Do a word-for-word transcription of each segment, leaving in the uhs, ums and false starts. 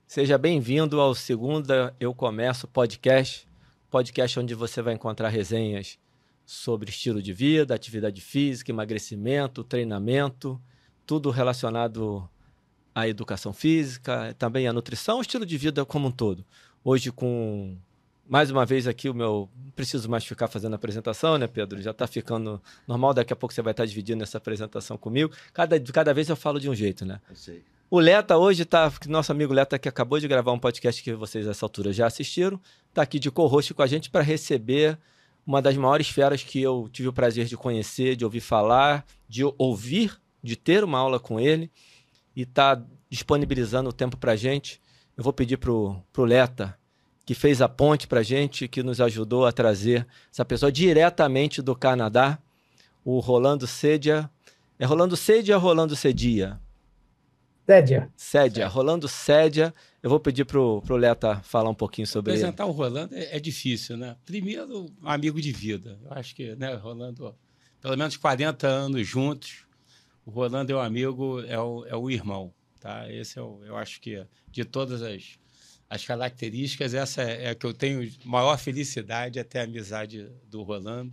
Seja bem-vindo ao Segunda Eu Começo podcast, podcast onde você vai encontrar resenhas sobre estilo de vida, atividade física, emagrecimento, treinamento, tudo relacionado à educação física, também à nutrição, estilo de vida como um todo. Hoje com, mais uma vez aqui, o meu... Não preciso mais ficar fazendo a apresentação, né, Pedro? Já está ficando normal, daqui a pouco você vai estar dividindo essa apresentação comigo. Cada, cada vez eu falo de um jeito, né? Eu sei. O Leta hoje está, nosso amigo Leta, que acabou de gravar um podcast que vocês, nessa altura, já assistiram, está aqui de co-host com a gente para receber uma das maiores feras que eu tive o prazer de conhecer, de ouvir falar, de ouvir, de ter uma aula com ele, e está disponibilizando o tempo para a gente. Eu vou pedir para o Leta, que fez a ponte para a gente, que nos ajudou a trazer essa pessoa diretamente do Canadá, o Rolando Cedia. É Rolando Cedia ou Rolando Cedia? Cédia. Cédia, Rolando Cédia. Eu vou pedir para o Leta falar um pouquinho sobre ele. Apresentar o Rolando é, é difícil, né? Primeiro, um amigo de vida. Eu acho que, né, Rolando, pelo menos quarenta anos juntos, o Rolando é um amigo, é o, é o irmão, tá? Esse é o, eu acho que, de todas as, as características, essa é a que eu tenho maior felicidade, até a amizade do Rolando.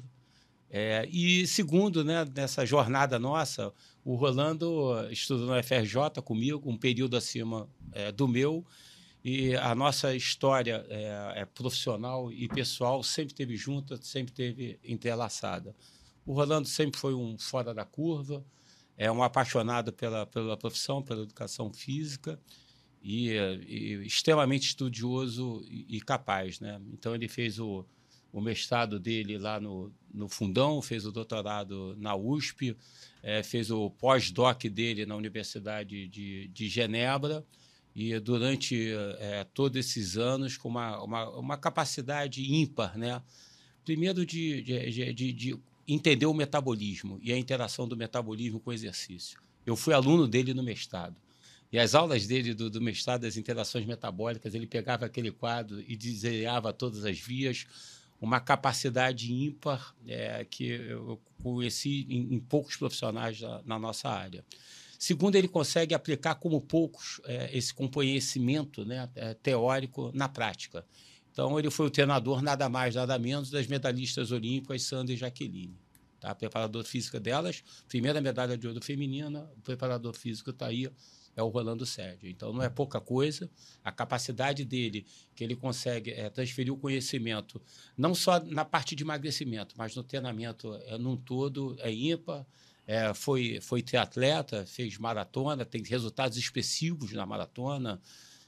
É, e segundo, né, nessa jornada nossa, o Rolando estudou no F R J comigo, um período acima é, do meu, e a nossa história é, é, profissional e pessoal sempre esteve junta, sempre esteve entrelaçada. O Rolando sempre foi um fora da curva, é um apaixonado pela, pela profissão, pela educação física, e, e extremamente estudioso e, e capaz, né? Então, ele fez o o mestrado dele lá no, no Fundão, fez o doutorado na U S P, é, fez o pós-doc dele na Universidade de, de Genebra, e durante é, todos esses anos com uma, uma, uma capacidade ímpar, né? Primeiro de, de, de, de entender o metabolismo e a interação do metabolismo com o exercício. Eu fui aluno dele no mestrado, e as aulas dele do, do mestrado, das interações metabólicas, ele pegava aquele quadro e desenhava todas as vias, uma capacidade ímpar é, que eu conheci em, em poucos profissionais na, na nossa área. Segundo, ele consegue aplicar como poucos é, esse conhecimento, né, é, teórico na prática. Então, ele foi o treinador, nada mais, nada menos, das medalhistas olímpicas Sandra e Jaqueline. Tá? Preparador físico delas, primeira medalha de ouro feminina, o preparador físico está aí, é o Rolando Cédia. Então, não é pouca coisa. A capacidade dele, que ele consegue é, transferir o conhecimento, não só na parte de emagrecimento, mas no treinamento é, num todo, é ímpar. É, foi, foi triatleta, fez maratona, tem resultados expressivos na maratona,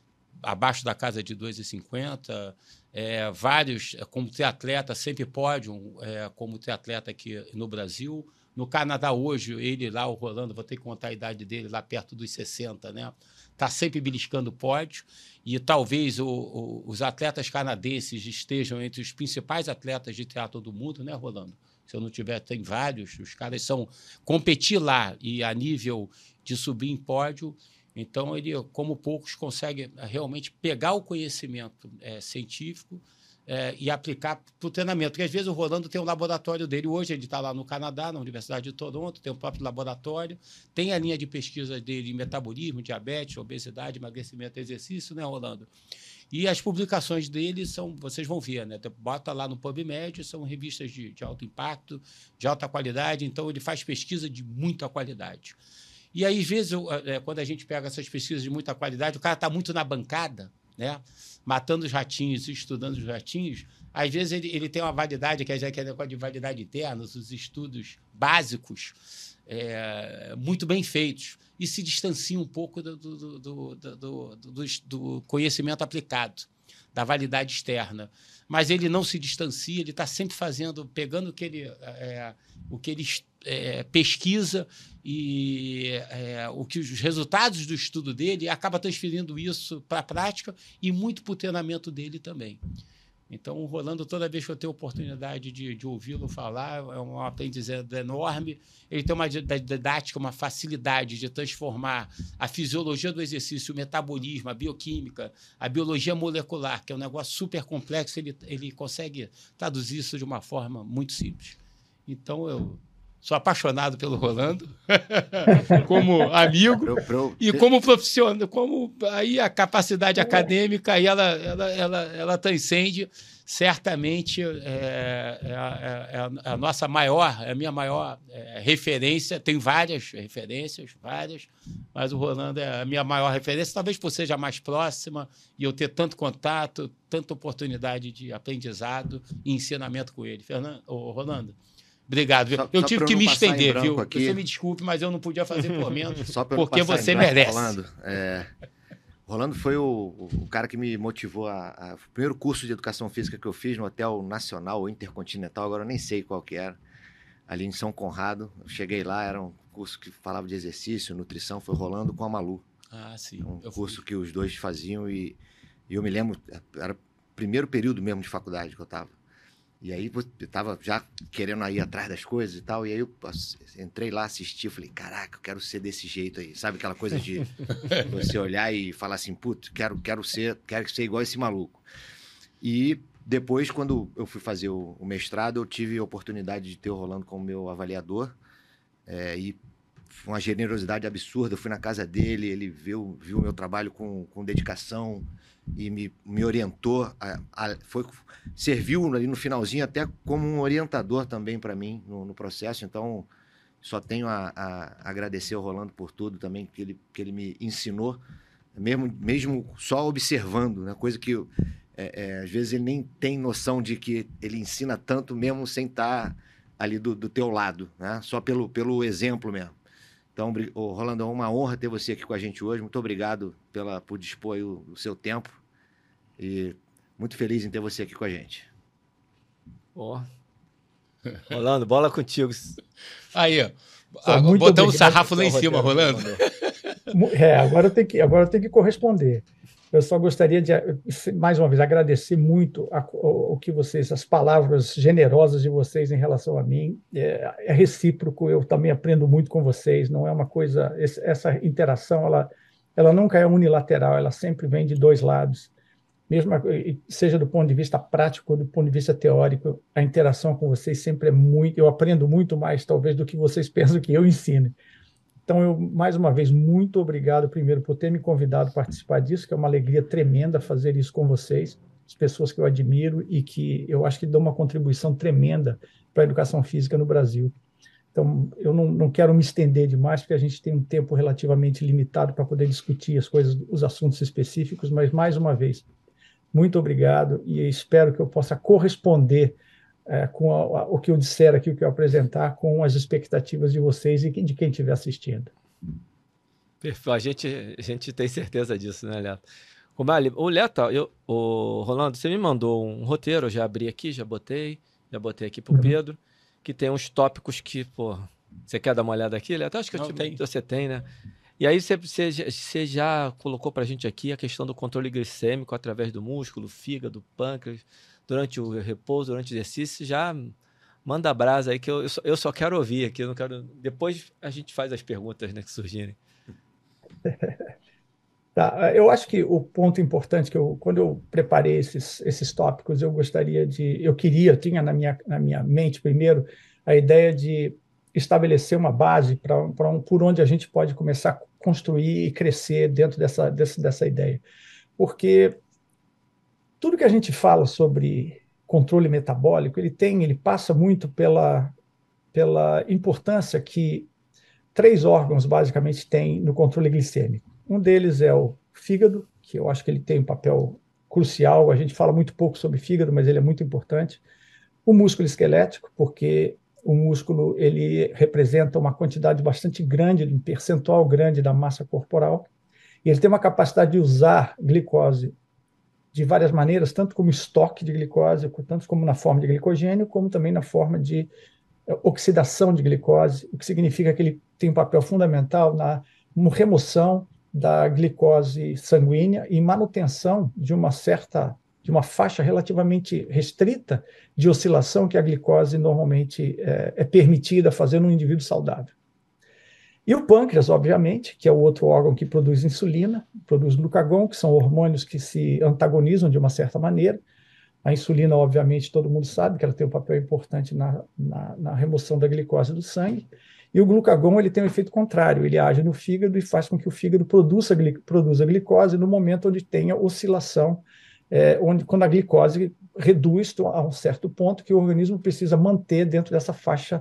abaixo da casa de dois e cinquenta. É, vários, como triatleta, sempre pódio, é, como triatleta aqui no Brasil. No Canadá hoje, ele lá, o Rolando, vou ter que contar a idade dele, lá perto dos sessenta, né? Está sempre beliscando pódio, e talvez o, o, os atletas canadenses estejam entre os principais atletas de triatlo do mundo, né, Rolando? Se eu não tiver, tem vários. Os caras são competir lá e a nível de subir em pódio. Então, ele, como poucos, consegue realmente pegar o conhecimento é, científico É, e aplicar para o treinamento. Porque, às vezes, o Rolando tem um laboratório dele. Hoje, ele está lá no Canadá, na Universidade de Toronto, tem o próprio laboratório, tem a linha de pesquisa dele em metabolismo, diabetes, obesidade, emagrecimento e exercício, né, Rolando? E as publicações dele são, vocês vão ver, né? Bota lá no PubMed, são revistas de, de alto impacto, de alta qualidade, então ele faz pesquisa de muita qualidade. E aí, às vezes, eu, é, quando a gente pega essas pesquisas de muita qualidade, o cara está muito na bancada, né? Matando os ratinhos e estudando os ratinhos, às vezes ele, ele tem uma validade, que é aquele negócio de validade interna, os estudos básicos, é, muito bem feitos, e se distancia um pouco do, do, do, do, do, do, do conhecimento aplicado, da validade externa. Mas ele não se distancia, ele está sempre fazendo, pegando o que ele, é, o que ele é, pesquisa e é, o que os resultados do estudo dele, e acaba transferindo isso para a prática e muito para o treinamento dele também. Então, o Rolando, toda vez que eu tenho a oportunidade de, de ouvi-lo falar, é um aprendizado enorme. Ele tem uma didática, uma facilidade de transformar a fisiologia do exercício, o metabolismo, a bioquímica, a biologia molecular, que é um negócio super complexo, ele, ele consegue traduzir isso de uma forma muito simples. Então, eu sou apaixonado pelo Rolando, como amigo Pro, pro, e como profissional, como aí a capacidade acadêmica aí ela, ela, ela, ela transcende, certamente é, é, a, é a nossa maior, é a minha maior é, referência, tem várias referências, várias, mas o Rolando é a minha maior referência, talvez por seja mais próxima e eu ter tanto contato, tanta oportunidade de aprendizado e ensinamento com ele. Fernando, ô, Rolando, obrigado. Só, eu só tive que me estender, viu? Aqui. Você me desculpe, mas eu não podia fazer por menos, só porque você merece. Rolando, é, Rolando foi o, o cara que me motivou a, a... O primeiro curso de educação física que eu fiz no Hotel Nacional ou Intercontinental, agora eu nem sei qual que era, ali em São Conrado. Eu cheguei lá, era um curso que falava de exercício, nutrição, foi Rolando com a Malu. Ah, sim. Um eu curso fui. que os dois faziam e, e eu me lembro, era o primeiro período mesmo de faculdade que eu estava. E aí eu estava já querendo ir atrás das coisas e tal, e aí eu entrei lá, assisti, eu falei, caraca, eu quero ser desse jeito aí. Sabe aquela coisa de você olhar e falar assim, putz, quero, quero, ser, quero ser igual esse maluco. E depois, quando eu fui fazer o, o mestrado, eu tive a oportunidade de ter o Rolando como meu avaliador, é, e foi uma generosidade absurda. Eu fui na casa dele, ele viu, viu o meu trabalho com, com dedicação e me, me orientou, a, a, foi, serviu ali no finalzinho até como um orientador também para mim no, no processo. Então, só tenho a, a agradecer ao Rolando por tudo também que ele, que ele me ensinou, mesmo, mesmo só observando, né? Coisa que é, é, às vezes ele nem tem noção de que ele ensina tanto mesmo sem estar ali do, do teu lado, né? Só pelo, pelo exemplo mesmo. Então, oh, Rolando, é uma honra ter você aqui com a gente hoje. Muito obrigado pela, por dispor o, o seu tempo. E muito feliz em ter você aqui com a gente. Oh. Rolando, bola contigo. Aí, ó. Botamos o sarrafo lá em cima, Rolando. É, agora eu tenho que, agora eu tenho que corresponder. Eu só gostaria de, mais uma vez, agradecer muito a, o, o que vocês, as palavras generosas de vocês em relação a mim. É, é recíproco, eu também aprendo muito com vocês. Não é uma coisa, essa interação, ela, ela nunca é unilateral, ela sempre vem de dois lados. Mesmo, seja do ponto de vista prático ou do ponto de vista teórico, a interação com vocês sempre é muito, eu aprendo muito mais, talvez, do que vocês pensam que eu ensine. Então, eu, mais uma vez, muito obrigado, primeiro, por ter me convidado a participar disso, que é uma alegria tremenda fazer isso com vocês, as pessoas que eu admiro e que eu acho que dão uma contribuição tremenda para a educação física no Brasil. Então, eu não, não quero me estender demais, porque a gente tem um tempo relativamente limitado para poder discutir as coisas, os assuntos específicos, mas, mais uma vez, muito obrigado e espero que eu possa corresponder é, com a, a, o que eu disser aqui, o que eu apresentar, com as expectativas de vocês e de quem estiver assistindo. Perfeito. A gente, a gente tem certeza disso, né, Leto? O Leto, eu, o Rolando, você me mandou um roteiro, eu já abri aqui, já botei, já botei aqui para o uhum. Pedro, que tem uns tópicos que, pô, você quer dar uma olhada aqui, Leto? Acho que eu te, tem. Você tem, né? E aí você, você, você já colocou para a gente aqui a questão do controle glicêmico através do músculo, fígado, pâncreas, durante o repouso, durante o exercício, já manda brasa aí que eu, eu, só, eu só quero ouvir aqui, eu não quero... Depois a gente faz as perguntas, né, que surgirem. Tá, eu acho que o ponto importante que eu, quando eu preparei esses, esses tópicos, eu gostaria de, eu queria, eu tinha na minha, na minha mente primeiro a ideia de estabelecer uma base para para um, por onde a gente pode começar a construir e crescer dentro dessa, dessa, dessa ideia. Porque tudo que a gente fala sobre controle metabólico, ele tem, ele passa muito pela, pela importância que três órgãos basicamente têm no controle glicêmico. Um deles é o fígado, que eu acho que ele tem um papel crucial. A gente fala muito pouco sobre fígado, mas ele é muito importante. O músculo esquelético, porque o músculo ele representa uma quantidade bastante grande, um percentual grande da massa corporal, e ele tem uma capacidade de usar glicose de várias maneiras, tanto como estoque de glicose, tanto como na forma de glicogênio, como também na forma de oxidação de glicose, o que significa que ele tem um papel fundamental na remoção da glicose sanguínea e manutenção de uma certa, de uma faixa relativamente restrita de oscilação que a glicose normalmente é, é permitida fazer num indivíduo saudável. E o pâncreas, obviamente, que é o outro órgão que produz insulina, produz glucagon, que são hormônios que se antagonizam de uma certa maneira. A insulina, obviamente, todo mundo sabe que ela tem um papel importante na, na, na remoção da glicose do sangue. E o glucagon ele tem um efeito contrário, ele age no fígado e faz com que o fígado produza, produza glicose no momento onde tenha oscilação, é, onde, quando a glicose reduz a um certo ponto que o organismo precisa manter dentro dessa faixa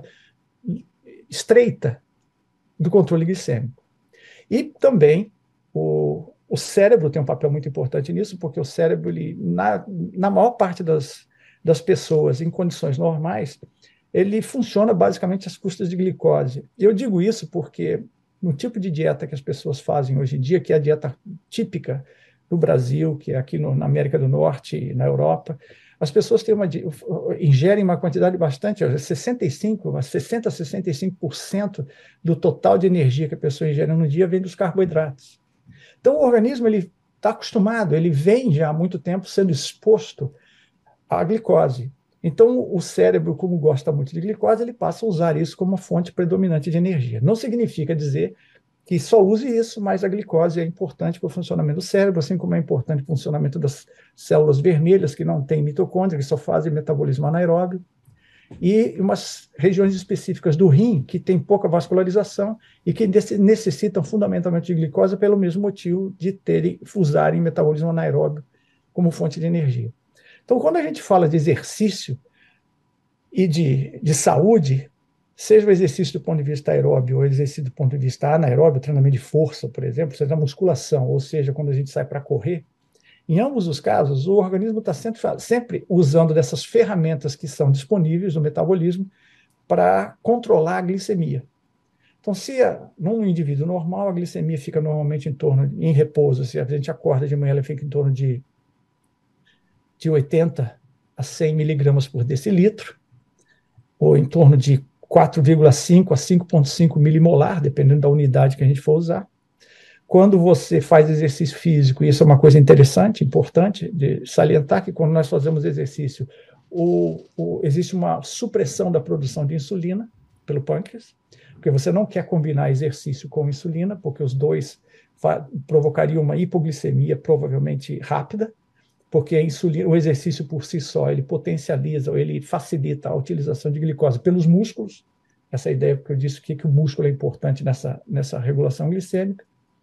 estreita do controle glicêmico. E também o, o cérebro tem um papel muito importante nisso, porque o cérebro, ele, na, na maior parte das, das pessoas em condições normais, ele funciona basicamente às custas de glicose. Eu digo isso porque no tipo de dieta que as pessoas fazem hoje em dia, que é a dieta típica do Brasil, que é aqui no, na América do Norte e na Europa, as pessoas têm uma, ingerem uma quantidade bastante, sessenta e cinco por cento, sessenta a sessenta e cinco por cento do total de energia que a pessoa ingere no dia vem dos carboidratos. Então o organismo ele está acostumado, ele vem já há muito tempo sendo exposto à glicose. Então, o cérebro, como gosta muito de glicose, ele passa a usar isso como uma fonte predominante de energia. Não significa dizer que só use isso, mas a glicose é importante para o funcionamento do cérebro, assim como é importante para o funcionamento das células vermelhas, que não têm mitocôndria, que só fazem metabolismo anaeróbio, e umas regiões específicas do rim, que tem pouca vascularização e que necessitam fundamentalmente de glicose pelo mesmo motivo de terem, usarem metabolismo anaeróbio como fonte de energia. Então, quando a gente fala de exercício e de, de saúde, seja o exercício do ponto de vista aeróbio ou exercício do ponto de vista anaeróbio, treinamento de força, por exemplo, seja a musculação, ou seja, quando a gente sai para correr, em ambos os casos, o organismo está sempre, sempre usando dessas ferramentas que são disponíveis no metabolismo para controlar a glicemia. Então, se num indivíduo normal, a glicemia fica normalmente em torno, em repouso, se a gente acorda de manhã, ela fica em torno de de oitenta a cem miligramas por decilitro, ou em torno de quatro vírgula cinco a cinco vírgula cinco milimolar, dependendo da unidade que a gente for usar. Quando você faz exercício físico, e isso é uma coisa interessante, importante de salientar, que quando nós fazemos exercício, o, o, existe uma supressão da produção de insulina pelo pâncreas, porque você não quer combinar exercício com insulina, porque os dois provocariam uma hipoglicemia provavelmente rápida, porque a insulina, o exercício por si só, ele potencializa, ou ele facilita a utilização de glicose pelos músculos, essa ideia que eu disse que, que o músculo é importante nessa, nessa regulação glicêmica.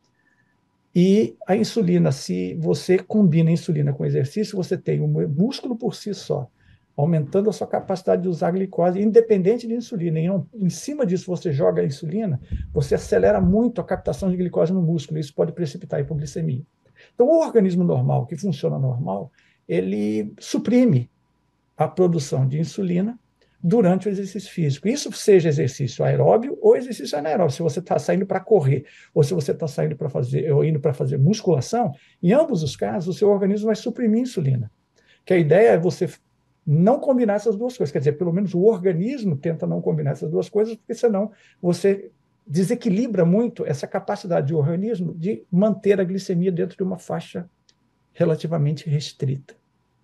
E a insulina, se você combina a insulina com exercício, você tem o músculo por si só, aumentando a sua capacidade de usar glicose, independente de insulina. E não, em cima disso, você joga a insulina, você acelera muito a captação de glicose no músculo, e isso pode precipitar a hipoglicemia. Então, o organismo normal, que funciona normal, ele suprime a produção de insulina durante o exercício físico. Isso seja exercício aeróbio ou exercício anaeróbio. Se você está saindo para correr ou se você está saindo para fazer ou indo para fazer musculação, em ambos os casos, o seu organismo vai suprimir insulina. Que a ideia é você não combinar essas duas coisas. Quer dizer, pelo menos o organismo tenta não combinar essas duas coisas, porque senão você desequilibra muito essa capacidade do organismo de manter a glicemia dentro de uma faixa relativamente restrita.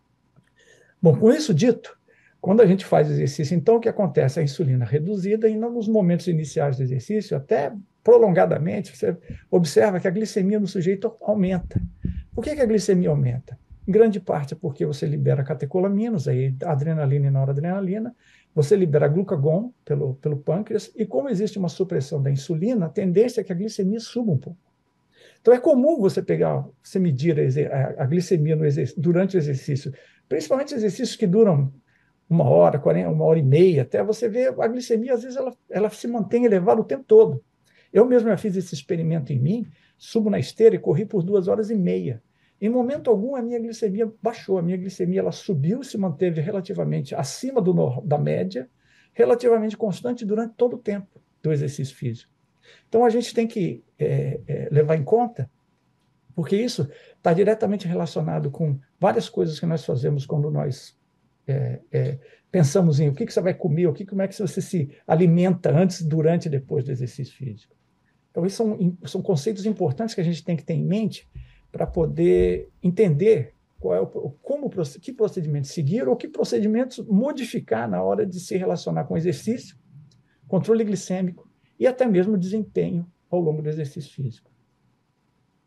Bom, com isso dito, quando a gente faz exercício, então o que acontece? A insulina reduzida e nos momentos iniciais do exercício, até prolongadamente, você observa que a glicemia no sujeito aumenta. Por que que a glicemia aumenta? Em grande parte é porque você libera catecolaminas, aí adrenalina e noradrenalina, você libera glucagon pelo, pelo pâncreas, e como existe uma supressão da insulina, a tendência é que a glicemia suba um pouco. Então é comum você pegar, você medir a, a glicemia no durante o exercício, principalmente exercícios que duram uma hora, quarenta, uma hora e meia, até você ver a glicemia, às vezes ela, ela se mantém elevada o tempo todo. Eu mesmo já fiz esse experimento em mim, subo na esteira e corri por duas horas e meia. Em momento algum, a minha glicemia baixou, a minha glicemia ela subiu e se manteve relativamente acima do, da média, relativamente constante durante todo o tempo do exercício físico. Então, a gente tem que é, é, levar em conta, porque isso está diretamente relacionado com várias coisas que nós fazemos quando nós é, é, pensamos em o que, que você vai comer, o que, como é que você se alimenta antes, durante e depois do exercício físico. Então, esses são, são conceitos importantes que a gente tem que ter em mente para poder entender qual é o, como, que procedimentos seguir ou que procedimentos modificar na hora de se relacionar com exercício, controle glicêmico e até mesmo desempenho ao longo do exercício físico.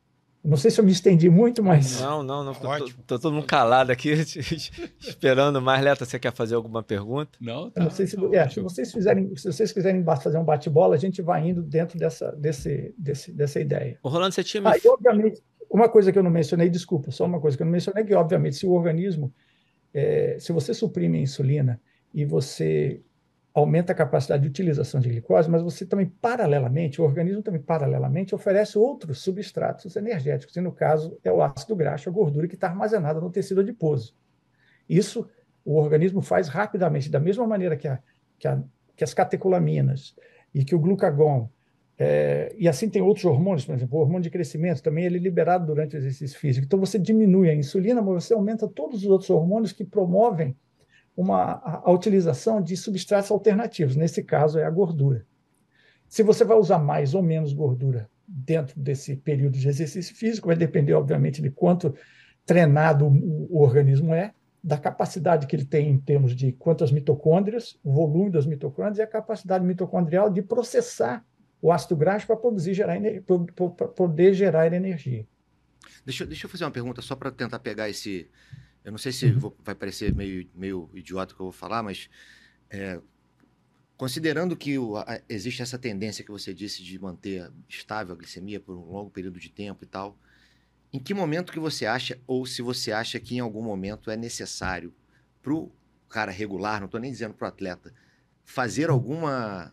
Não sei se eu me estendi muito, mas... Não, não, não. Tô, tô, Ótimo. tô todo mundo calado aqui, esperando mais. Leta, você quer fazer alguma pergunta? Não, Eu tá. não sei se, tá é, se ótimo. vocês fizerem, se vocês quiserem ba- fazer um bate-bola, a gente vai indo dentro dessa, desse, desse, dessa ideia. Ô, Rolando, você tinha me... Ah, e obviamente, uma coisa que eu não mencionei, desculpa, só uma coisa que eu não mencionei, é que obviamente se o organismo, é, se você suprime a insulina e você aumenta a capacidade de utilização de glicose, mas você também, paralelamente, o organismo também, paralelamente, oferece outros substratos energéticos, e no caso é o ácido graxo, a gordura que está armazenada no tecido adiposo. Isso o organismo faz rapidamente, da mesma maneira que, a, que, a, que as catecolaminas e que o glucagon, é, e assim tem outros hormônios, por exemplo, o hormônio de crescimento também ele é liberado durante o exercício físico. Então você diminui a insulina, mas você aumenta todos os outros hormônios que promovem uma, a, a utilização de substratos alternativos, nesse caso é a gordura. Se você vai usar mais ou menos gordura dentro desse período de exercício físico, vai depender, obviamente, de quanto treinado o, o organismo é, da capacidade que ele tem em termos de quantas mitocôndrias, o volume das mitocôndrias e a capacidade mitocondrial de processar o ácido graxo para produzir, gerar, para poder gerar energia. Deixa, deixa eu fazer uma pergunta só para tentar pegar esse... Eu não sei se uhum. vou, vai parecer meio, meio idiota o que eu vou falar, mas é, considerando que o, a, existe essa tendência que você disse de manter estável a glicemia por um longo período de tempo e tal, em que momento que você acha, ou se você acha que em algum momento é necessário para o cara regular, não estou nem dizendo para o atleta, fazer alguma...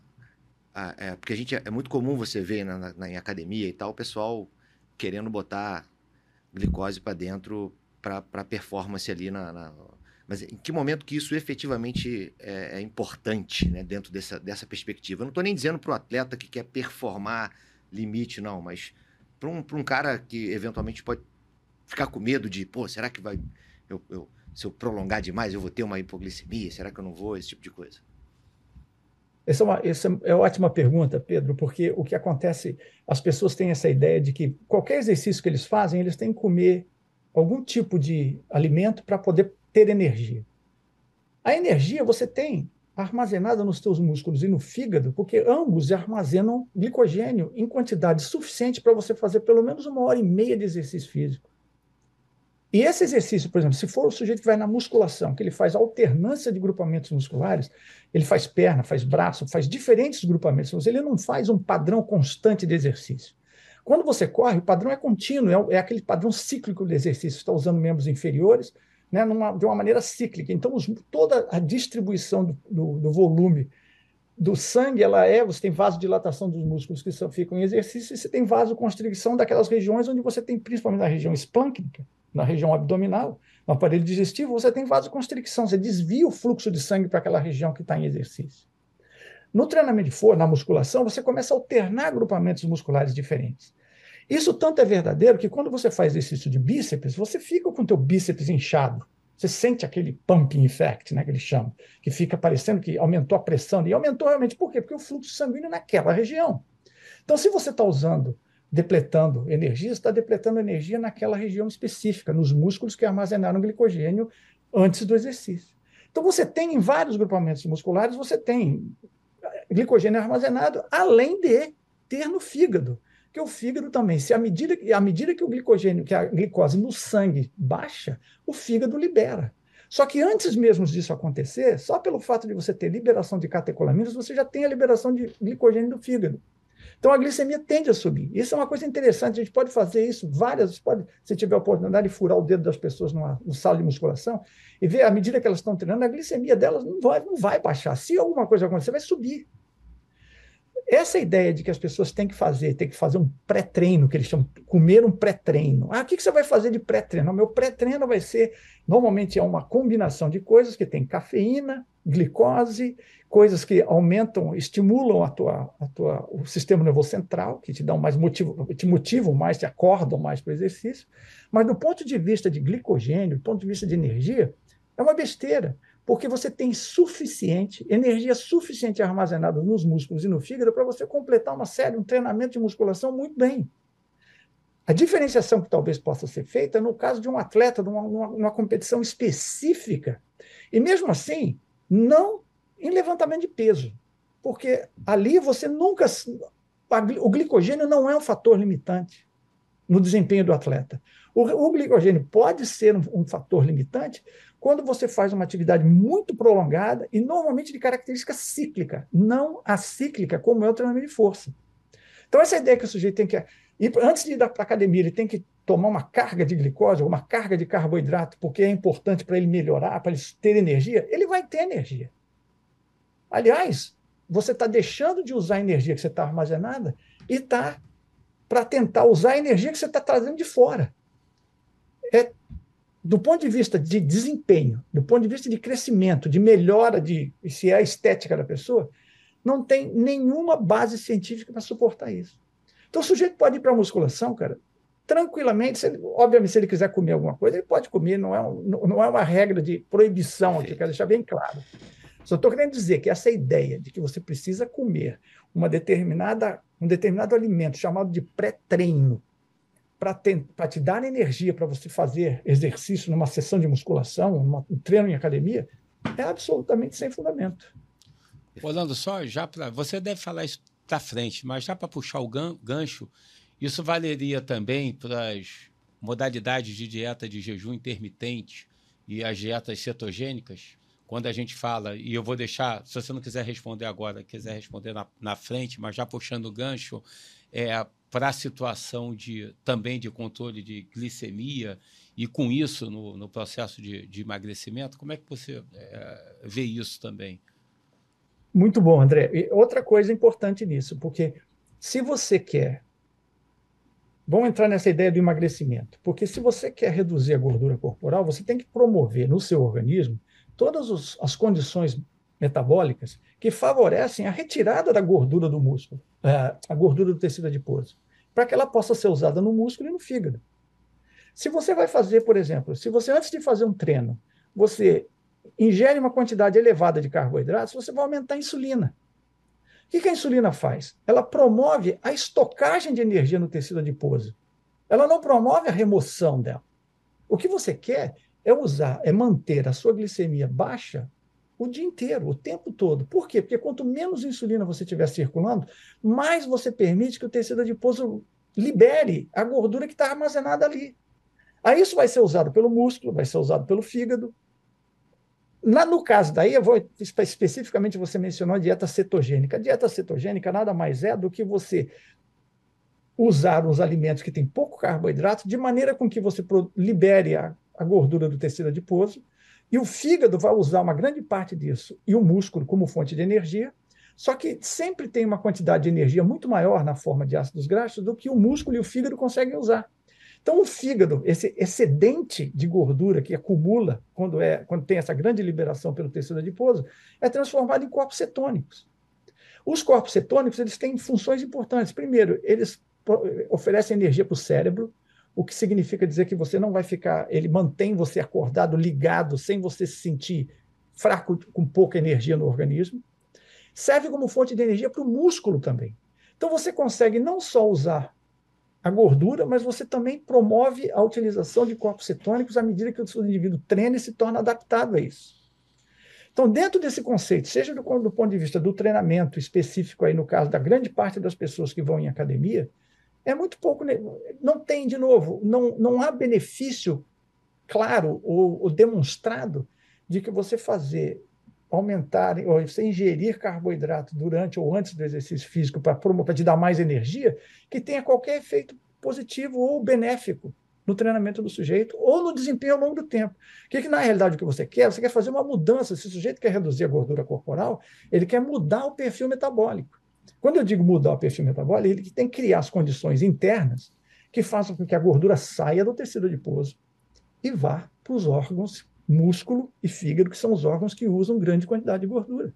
É, porque a gente, é muito comum você ver na, na, em academia e tal, o pessoal querendo botar glicose para dentro para performance ali na, na... Mas em que momento que isso efetivamente é, é importante, né, dentro dessa, dessa perspectiva? Eu não estou nem dizendo para o atleta que quer performar limite, não, mas para um, para um cara que eventualmente pode ficar com medo de, pô, será que vai... Eu, eu, se eu prolongar demais, eu vou ter uma hipoglicemia? Será que eu não vou? Esse tipo de coisa. Essa é uma, essa é uma ótima pergunta, Pedro, porque o que acontece, as pessoas têm essa ideia de que qualquer exercício que eles fazem, eles têm que comer algum tipo de alimento para poder ter energia. A energia você tem armazenada nos teus músculos e no fígado, porque ambos armazenam glicogênio em quantidade suficiente para você fazer pelo menos uma hora e meia de exercício físico. E esse exercício, por exemplo, se for o sujeito que vai na musculação, que ele faz alternância de grupamentos musculares, ele faz perna, faz braço, faz diferentes grupamentos, mas ele não faz um padrão constante de exercício. Quando você corre, o padrão é contínuo, é, é aquele padrão cíclico de exercício, você está usando membros inferiores, né, numa, de uma maneira cíclica. Então, os, toda a distribuição do, do, do volume do sangue, ela é, você tem vasodilatação dos músculos que só ficam em exercício, e você tem vasoconstricção daquelas regiões onde você tem, principalmente na região esplâncnica, na região abdominal, no aparelho digestivo, você tem vasoconstricção, você desvia o fluxo de sangue para aquela região que está em exercício. No treinamento de força, na musculação, você começa a alternar agrupamentos musculares diferentes. Isso tanto é verdadeiro que quando você faz exercício de bíceps, você fica com o teu bíceps inchado. Você sente aquele pumping effect, né, que eles chamam, que fica parecendo que aumentou a pressão. E aumentou realmente por quê? Porque o fluxo sanguíneo naquela região. Então, se você está usando, depletando energia, você está depletando energia naquela região específica, nos músculos que armazenaram glicogênio antes do exercício. Então, você tem em vários grupamentos musculares, você tem glicogênio armazenado, além de ter no fígado. Porque o fígado também, se à medida, à medida que o glicogênio, que a glicose no sangue baixa, o fígado libera. Só que antes mesmo disso acontecer, só pelo fato de você ter liberação de catecolaminas, você já tem a liberação de glicogênio do fígado. Então a glicemia tende a subir. Isso é uma coisa interessante, a gente pode fazer isso várias, pode, se tiver a oportunidade de furar o dedo das pessoas numa, numa sala de musculação e ver, à medida que elas estão treinando, a glicemia delas não vai, não vai baixar. Se alguma coisa acontecer, vai subir. Essa ideia de que as pessoas têm que fazer, tem que fazer um pré-treino, que eles chamam, comer um pré-treino. Ah, o que você vai fazer de pré-treino? O meu pré-treino vai ser, normalmente é uma combinação de coisas que tem cafeína, glicose, coisas que aumentam, estimulam a tua, a tua, o sistema nervoso central, que te dão mais motivo, te motivam mais, te acordam mais para o exercício. Mas do ponto de vista de glicogênio, do ponto de vista de energia, é uma besteira. Porque você tem suficiente, energia suficiente armazenada nos músculos e no fígado para você completar uma série, um treinamento de musculação muito bem. A diferenciação que talvez possa ser feita é no caso de um atleta, de uma, uma, uma competição específica, e mesmo assim, não em levantamento de peso, porque ali você nunca... O glicogênio não é um fator limitante. no desempenho do atleta. O, o glicogênio pode ser um, um fator limitante quando você faz uma atividade muito prolongada e normalmente de característica cíclica, não acíclica, como é o treinamento de força. Então, essa ideia que o sujeito tem que... ir, antes de ir para a academia, ele tem que tomar uma carga de glicose ou uma carga de carboidrato, porque é importante para ele melhorar, para ele ter energia, ele vai ter energia. Aliás, você está deixando de usar a energia que você está armazenada e está para tentar usar a energia que você está trazendo de fora. É, do ponto de vista de desempenho, do ponto de vista de crescimento, de melhora, de se é a estética da pessoa, não tem nenhuma base científica para suportar isso. Então, o sujeito pode ir para a musculação, cara, tranquilamente. Se ele, obviamente, se ele quiser comer alguma coisa, ele pode comer, não é, um, não é uma regra de proibição aqui, quero deixar bem claro. Só estou querendo dizer que essa ideia de que você precisa comer uma determinada, um determinado alimento chamado de pré-treino para te dar energia para você fazer exercício numa sessão de musculação, uma, um treino em academia, é absolutamente sem fundamento. Orlando, só já para... Você deve falar isso para frente, mas já para puxar o gan, gancho, isso valeria também para as modalidades de dieta de jejum intermitente e as dietas cetogênicas? Quando a gente fala, e eu vou deixar, se você não quiser responder agora, quiser responder na, na frente, mas já puxando o gancho, é, para a situação de, também de controle de glicemia e com isso no, no processo de, de emagrecimento, como é que você é, vê isso também? Muito bom, André. E outra coisa importante nisso, porque se você quer... Vamos entrar nessa ideia do emagrecimento, porque se você quer reduzir a gordura corporal, você tem que promover no seu organismo todas os, as condições metabólicas que favorecem a retirada da gordura do músculo, a gordura do tecido adiposo, para que ela possa ser usada no músculo e no fígado. Se você vai fazer, por exemplo, se você antes de fazer um treino, você ingere uma quantidade elevada de carboidratos, você vai aumentar a insulina. O que a insulina faz? Ela promove a estocagem de energia no tecido adiposo. Ela não promove a remoção dela. O que você quer é usar, é manter a sua glicemia baixa o dia inteiro, o tempo todo. Por quê? Porque quanto menos insulina você estiver circulando, mais você permite que o tecido adiposo libere a gordura que está armazenada ali. Aí isso vai ser usado pelo músculo, vai ser usado pelo fígado. Lá no caso daí, eu vou, especificamente você mencionou a dieta cetogênica. A dieta cetogênica nada mais é do que você usar os alimentos que têm pouco carboidrato de maneira com que você libere a, a gordura do tecido adiposo, e o fígado vai usar uma grande parte disso, e o músculo como fonte de energia, só que sempre tem uma quantidade de energia muito maior na forma de ácidos graxos do que o músculo e o fígado conseguem usar. Então, o fígado, esse excedente de gordura que acumula quando, é, quando tem essa grande liberação pelo tecido adiposo, é transformado em corpos cetônicos. Os corpos cetônicos eles têm funções importantes. Primeiro, eles oferecem energia para o cérebro, o que significa dizer que você não vai ficar... Ele mantém você acordado, ligado, sem você se sentir fraco, com pouca energia no organismo. Serve como fonte de energia para o músculo também. Então, você consegue não só usar a gordura, mas você também promove a utilização de corpos cetônicos à medida que o seu indivíduo treina e se torna adaptado a isso. Então, dentro desse conceito, seja do, do ponto de vista do treinamento específico, aí no caso da grande parte das pessoas que vão em academia, é muito pouco, não tem, de novo, não, não há benefício claro ou, ou demonstrado de que você fazer, aumentar, ou você ingerir carboidrato durante ou antes do exercício físico para para te dar mais energia, que tenha qualquer efeito positivo ou benéfico no treinamento do sujeito ou no desempenho ao longo do tempo. O que, que na realidade o que você quer? Você quer fazer uma mudança. Se o sujeito quer reduzir a gordura corporal, ele quer mudar o perfil metabólico. Quando eu digo mudar o perfil metabólico, ele tem que criar as condições internas que façam com que a gordura saia do tecido adiposo e vá para os órgãos músculo e fígado, que são os órgãos que usam grande quantidade de gordura.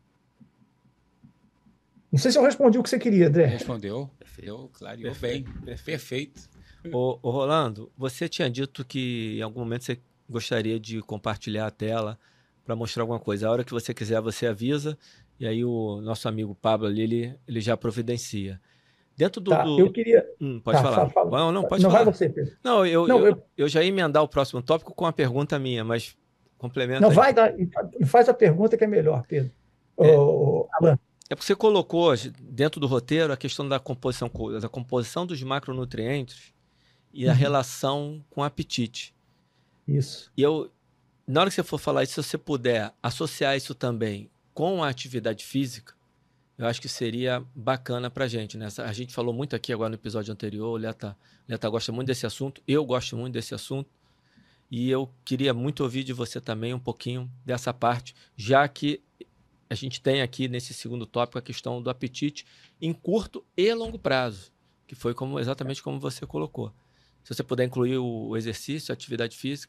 Não sei se eu respondi o que você queria, André. Respondeu. Eu, claro, eu bem. Perfeito. Ô, ô, Rolando, você tinha dito que em algum momento você gostaria de compartilhar a tela para mostrar alguma coisa. A hora que você quiser, você avisa, e aí o nosso amigo Pablo ali, ele, ele já providencia. Dentro do... Tá, do... eu queria... Hum, pode tá, falar. Fala, Não, não, pode não falar. Vai você, Pedro. Não, eu, não eu, eu... eu já ia emendar o próximo tópico com uma pergunta minha, mas complementa Não, aí. vai dar... Faz a pergunta que é melhor, Pedro. É, Ô, Alan. É porque você colocou dentro do roteiro a questão da composição, da composição dos macronutrientes e a uhum. relação com o apetite. Isso. E eu, na hora que você for falar isso, se você puder associar isso também com a atividade física, eu acho que seria bacana para a gente, né? A gente falou muito aqui agora no episódio anterior, o Leta, Leta gosta muito desse assunto, eu gosto muito desse assunto, e eu queria muito ouvir de você também um pouquinho dessa parte, já que a gente tem aqui nesse segundo tópico a questão do apetite em curto e longo prazo, que foi como, exatamente como você colocou. Se você puder incluir o exercício, a atividade física.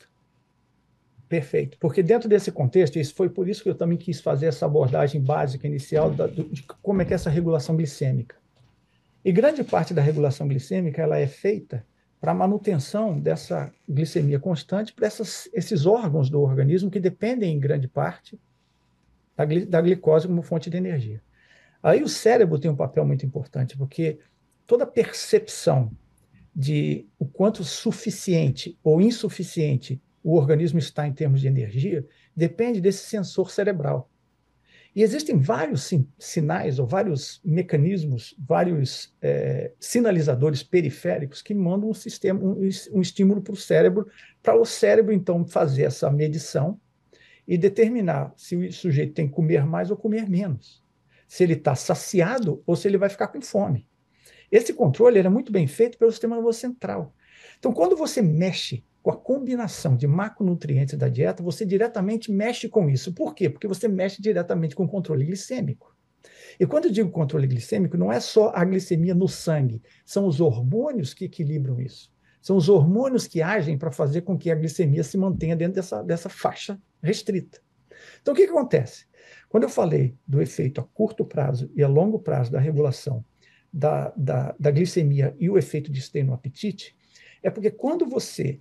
Perfeito, porque dentro desse contexto, isso foi por isso que eu também quis fazer essa abordagem básica inicial da, do, de como é que é essa regulação glicêmica. E grande parte da regulação glicêmica ela é feita para a manutenção dessa glicemia constante para esses órgãos do organismo que dependem, em grande parte, da, da glicose como fonte de energia. Aí o cérebro tem um papel muito importante, porque toda percepção de o quanto suficiente ou insuficiente o organismo está em termos de energia, depende desse sensor cerebral. E existem vários sim, sinais ou vários mecanismos, vários é, sinalizadores periféricos que mandam um, sistema, um, um estímulo para o cérebro, para o cérebro, então, fazer essa medição e determinar se o sujeito tem que comer mais ou comer menos, se ele está saciado ou se ele vai ficar com fome. Esse controle era muito bem feito pelo sistema nervoso central. Então, quando você mexe com a combinação de macronutrientes da dieta, você diretamente mexe com isso. Por quê? Porque você mexe diretamente com o controle glicêmico. E quando eu digo controle glicêmico, não é só a glicemia no sangue, são os hormônios que equilibram isso. São os hormônios que agem para fazer com que a glicemia se mantenha dentro dessa, dessa faixa restrita. Então, o que, que acontece? Quando eu falei do efeito a curto prazo e a longo prazo da regulação da, da, da glicemia e o efeito de esteio no apetite, é porque quando você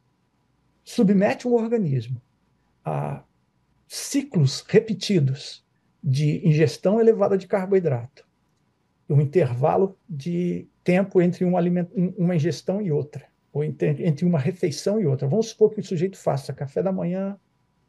submete um organismo a ciclos repetidos de ingestão elevada de carboidrato, um intervalo de tempo entre um alimento, uma ingestão e outra, ou entre, entre uma refeição e outra. Vamos supor que o sujeito faça café da manhã,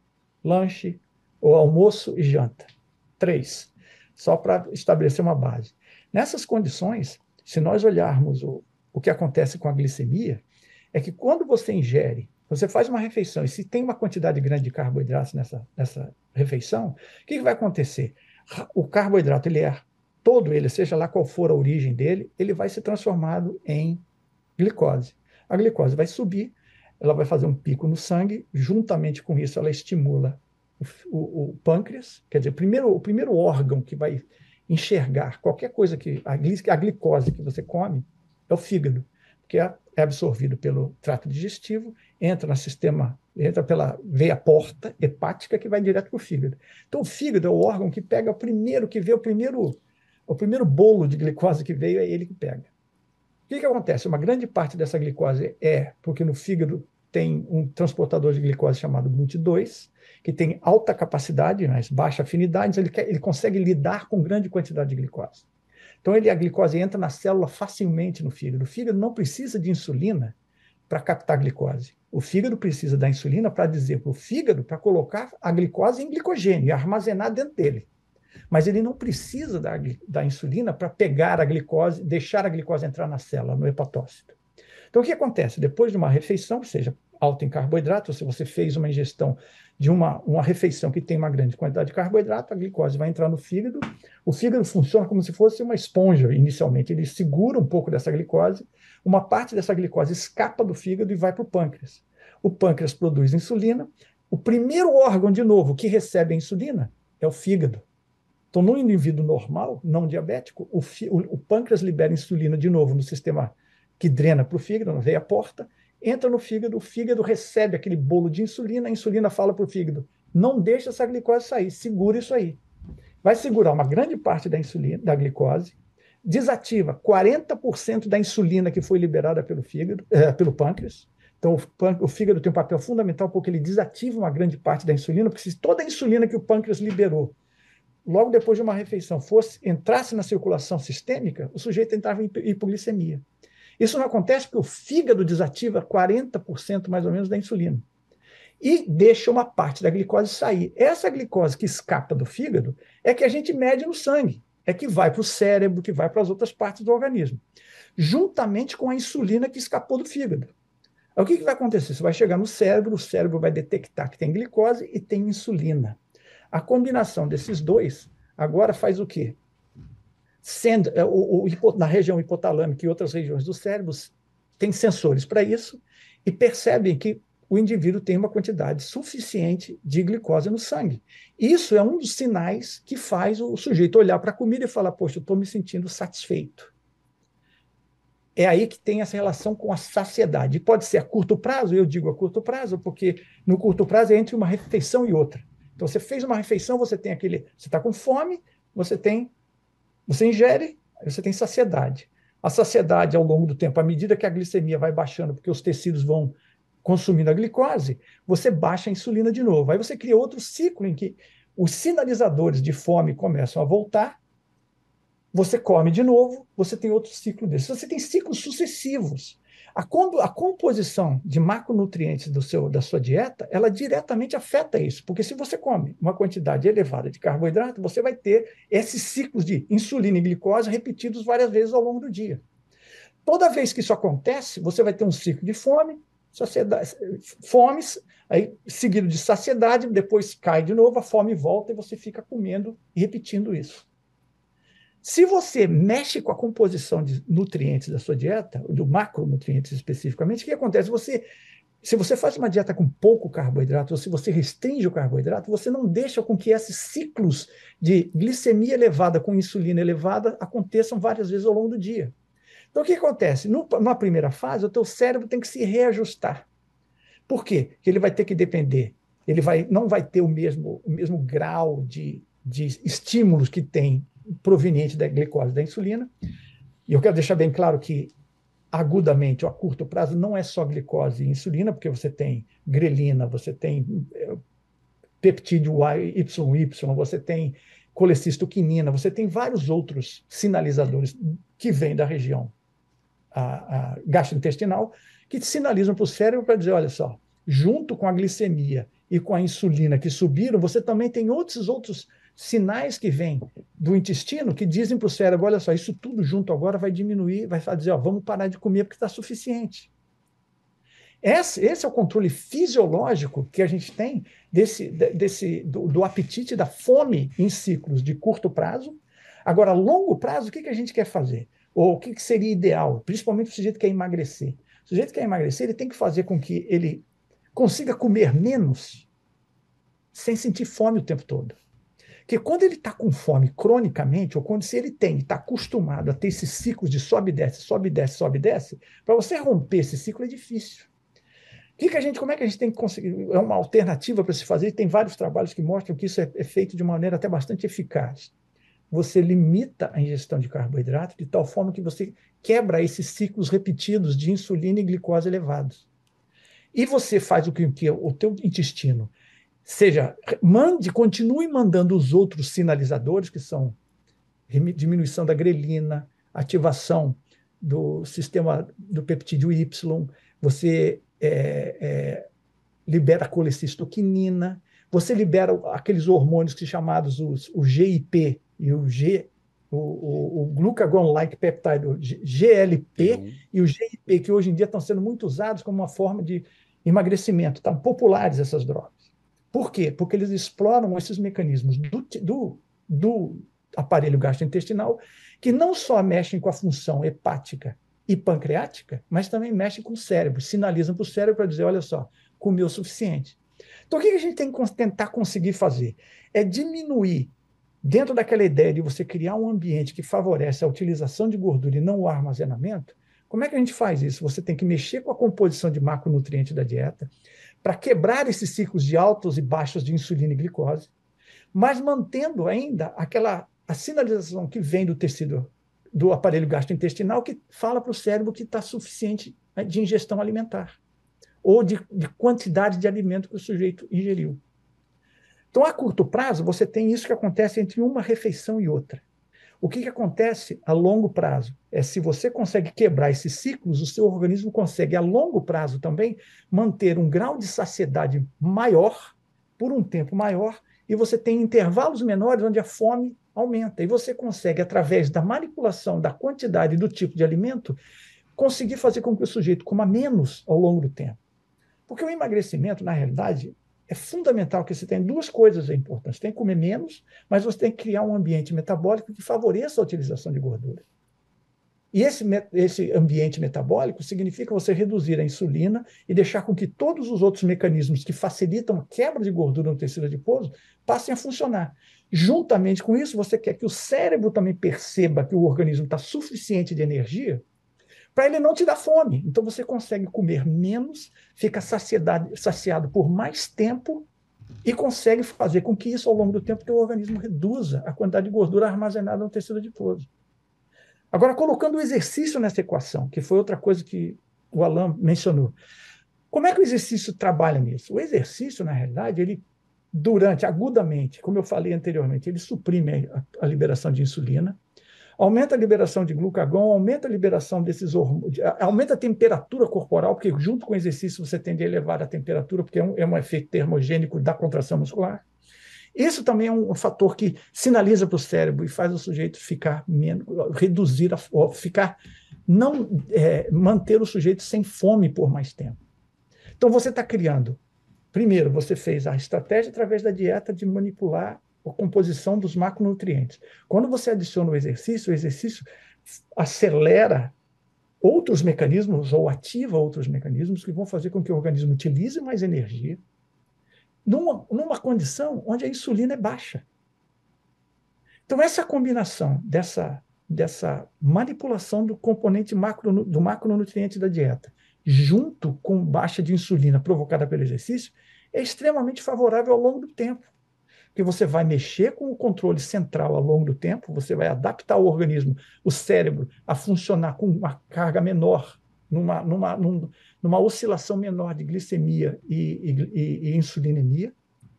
lanche, ou almoço e janta. Três, só para estabelecer uma base. Nessas condições, se nós olharmos o, o que acontece com a glicemia, é que quando você ingere, você faz uma refeição, e se tem uma quantidade grande de carboidratos nessa, nessa refeição, o que, que vai acontecer? O carboidrato, ele é todo ele, seja lá qual for a origem dele, ele vai ser transformado em glicose. A glicose vai subir, ela vai fazer um pico no sangue, juntamente com isso ela estimula o, o, o pâncreas, quer dizer, primeiro, o primeiro órgão que vai enxergar qualquer coisa que, a, a glicose que você come, é o fígado, que é, é absorvido pelo trato digestivo, entra no sistema, entra pela veia porta hepática que vai direto para o fígado. Então o fígado é o órgão que pega o primeiro, que vê o primeiro, o primeiro bolo de glicose que veio, é ele que pega. O que, que acontece? Uma grande parte dessa glicose é porque no fígado tem um transportador de glicose chamado G L U T dois, que tem alta capacidade, mas baixa afinidade, ele, quer, ele consegue lidar com grande quantidade de glicose. Então ele, a glicose entra na célula facilmente no fígado. O fígado não precisa de insulina para captar glicose. O fígado precisa da insulina para dizer para o fígado para colocar a glicose em glicogênio e armazenar dentro dele. Mas ele não precisa da, da insulina para pegar a glicose, deixar a glicose entrar na célula, no hepatócito. Então o que acontece? Depois de uma refeição, seja alta em carboidrato, se você fez uma ingestão de uma, uma refeição que tem uma grande quantidade de carboidrato, a glicose vai entrar no fígado. O fígado funciona como se fosse uma esponja, inicialmente. Ele segura um pouco dessa glicose, uma parte dessa glicose escapa do fígado e vai para o pâncreas. O pâncreas produz insulina. O primeiro órgão, de novo, que recebe a insulina é o fígado. Então, no indivíduo normal, não diabético, o, o, o pâncreas libera insulina de novo no sistema que drena para o fígado, na veia porta, entra no fígado, o fígado recebe aquele bolo de insulina, a insulina fala para o fígado, não deixa essa glicose sair, segura isso aí. Vai segurar uma grande parte da insulina, da glicose, desativa quarenta por cento da insulina que foi liberada pelo fígado, é, pelo pâncreas. Então, o, o fígado tem um papel fundamental porque ele desativa uma grande parte da insulina, porque se toda a insulina que o pâncreas liberou, logo depois de uma refeição, fosse, entrasse na circulação sistêmica, o sujeito entrava em hipoglicemia. Isso não acontece porque o fígado desativa quarenta por cento mais ou menos da insulina e deixa uma parte da glicose sair. Essa glicose que escapa do fígado é que a gente mede no sangue. é que vai para o cérebro, que vai para as outras partes do organismo, juntamente com a insulina que escapou do fígado. O que, que vai acontecer? Você vai chegar no cérebro, o cérebro vai detectar que tem glicose e tem insulina. A combinação desses dois agora faz o quê? Sendo, o, o, na região hipotalâmica e outras regiões do cérebro, tem sensores para isso e percebem que o indivíduo tem uma quantidade suficiente de glicose no sangue. Isso é um dos sinais que faz o sujeito olhar para a comida e falar, poxa, eu estou me sentindo satisfeito. É aí que tem essa relação com a saciedade. E pode ser a curto prazo, eu digo a curto prazo, porque no curto prazo é entre uma refeição e outra. Então, você fez uma refeição, você tem aquele... Você está com fome, você tem... Você ingere, você tem saciedade. A saciedade, ao longo do tempo, à medida que a glicemia vai baixando, porque os tecidos vão consumindo a glicose, você baixa a insulina de novo. Aí você cria outro ciclo em que os sinalizadores de fome começam a voltar, você come de novo, você tem outro ciclo desse. Você tem ciclos sucessivos. A, comp a composição de macronutrientes do seu, da sua dieta, ela diretamente afeta isso, porque se você come uma quantidade elevada de carboidrato, você vai ter esses ciclos de insulina e glicose repetidos várias vezes ao longo do dia. Toda vez que isso acontece, você vai ter um ciclo de fome, saciedade, fome, aí, seguido de saciedade, depois cai de novo, a fome volta e você fica comendo e repetindo isso. Se você mexe com a composição de nutrientes da sua dieta, do macronutrientes especificamente, o que acontece? Você, se você faz uma dieta com pouco carboidrato, ou se você restringe o carboidrato, você não deixa com que esses ciclos de glicemia elevada com insulina elevada aconteçam várias vezes ao longo do dia. Então, o que acontece? No, na primeira fase, o teu cérebro tem que se reajustar. Por quê? Porque ele vai ter que depender, ele vai, não vai ter o mesmo, o mesmo grau de, de estímulos que tem proveniente da glicose da insulina. E eu quero deixar bem claro que, agudamente, ou a curto prazo, não é só glicose e insulina, porque você tem grelina, você tem peptídeo Y Y, você tem colecistoquinina, você tem vários outros sinalizadores que vêm da região a, a gastrointestinal, que sinalizam para o cérebro para dizer, olha só, junto com a glicemia e com a insulina que subiram, você também tem outros outros sinais que vêm do intestino que dizem para o cérebro, olha só, isso tudo junto agora vai diminuir, vai dizer, ó, vamos parar de comer porque está suficiente. Esse, esse é o controle fisiológico que a gente tem desse, desse, do, do apetite, da fome em ciclos de curto prazo. Agora, a longo prazo, o que, que a gente quer fazer? Ou o que, que seria ideal? Principalmente o sujeito que quer emagrecer. O sujeito que quer emagrecer, ele tem que fazer com que ele consiga comer menos sem sentir fome o tempo todo. Porque quando ele está com fome cronicamente, ou quando se ele tem, está acostumado a ter esses ciclos de sobe e desce, sobe e desce, sobe e desce, para você romper esse ciclo é difícil. Que que a gente, como é que a gente tem que conseguir? É uma alternativa para se fazer, e tem vários trabalhos que mostram que isso é, é feito de maneira até bastante eficaz. Você limita a ingestão de carboidrato de tal forma que você quebra esses ciclos repetidos de insulina e glicose elevados. E você faz o que, que o teu intestino seja, mande, continue mandando os outros sinalizadores, que são diminuição da grelina, ativação do sistema do peptídeo Y, você é, é, libera a colecistoquinina, você libera aqueles hormônios que chamados os, o G I P e o G, o, o, o Glucagon-like Peptide, o G L P uhum. e o G I P, que hoje em dia estão sendo muito usados como uma forma de emagrecimento. Estão populares essas drogas. Por quê? Porque eles exploram esses mecanismos do, do, do aparelho gastrointestinal que não só mexem com a função hepática e pancreática, mas também mexem com o cérebro, sinalizam para o cérebro para dizer, olha só, comeu o suficiente. Então, o que a gente tem que tentar conseguir fazer? É diminuir, dentro daquela ideia de você criar um ambiente que favorece a utilização de gordura e não o armazenamento. Como é que a gente faz isso? Você tem que mexer com a composição de macronutrientes da dieta, para quebrar esses ciclos de altos e baixos de insulina e glicose, mas mantendo ainda aquela a sinalização que vem do tecido do aparelho gastrointestinal que fala para o cérebro que está suficiente de ingestão alimentar ou de, de quantidade de alimento que o sujeito ingeriu. Então, a curto prazo, você tem isso que acontece entre uma refeição e outra. O que, que acontece a longo prazo? É se você consegue quebrar esses ciclos, o seu organismo consegue, a longo prazo também, manter um grau de saciedade maior, por um tempo maior, e você tem intervalos menores onde a fome aumenta. E você consegue, através da manipulação da quantidade e do tipo de alimento, conseguir fazer com que o sujeito coma menos ao longo do tempo. Porque o emagrecimento, na realidade, é fundamental que você tenha duas coisas importantes. Você tem que comer menos, mas você tem que criar um ambiente metabólico que favoreça a utilização de gordura. E esse, esse ambiente metabólico significa você reduzir a insulina e deixar com que todos os outros mecanismos que facilitam a quebra de gordura no tecido adiposo passem a funcionar. Juntamente com isso, você quer que o cérebro também perceba que o organismo está suficiente de energia para ele não te dar fome. Então você consegue comer menos, fica saciado por mais tempo e consegue fazer com que isso, ao longo do tempo, teu organismo reduza a quantidade de gordura armazenada no tecido adiposo. Agora, colocando o exercício nessa equação, que foi outra coisa que o Alain mencionou. Como é que o exercício trabalha nisso? O exercício, na realidade, ele, durante, agudamente, como eu falei anteriormente, ele suprime a, a liberação de insulina, aumenta a liberação de glucagon, aumenta a liberação desses hormônios, aumenta a temperatura corporal, porque junto com o exercício você tende a elevar a temperatura, porque é um, é um efeito termogênico da contração muscular. Isso também é um fator que sinaliza para o cérebro e faz o sujeito ficar menos, reduzir, a, ficar, não é, manter o sujeito sem fome por mais tempo. Então você está criando, primeiro você fez a estratégia através da dieta de manipular a composição dos macronutrientes. Quando você adiciona o exercício, o exercício acelera outros mecanismos ou ativa outros mecanismos que vão fazer com que o organismo utilize mais energia numa, numa condição onde a insulina é baixa. Então, essa combinação dessa, dessa manipulação do componente macro, do macronutriente da dieta, junto com baixa de insulina provocada pelo exercício, é extremamente favorável ao longo do tempo. Porque você vai mexer com o controle central ao longo do tempo, você vai adaptar o organismo, o cérebro, a funcionar com uma carga menor, numa, numa, num, numa oscilação menor de glicemia e, e, e insulinemia.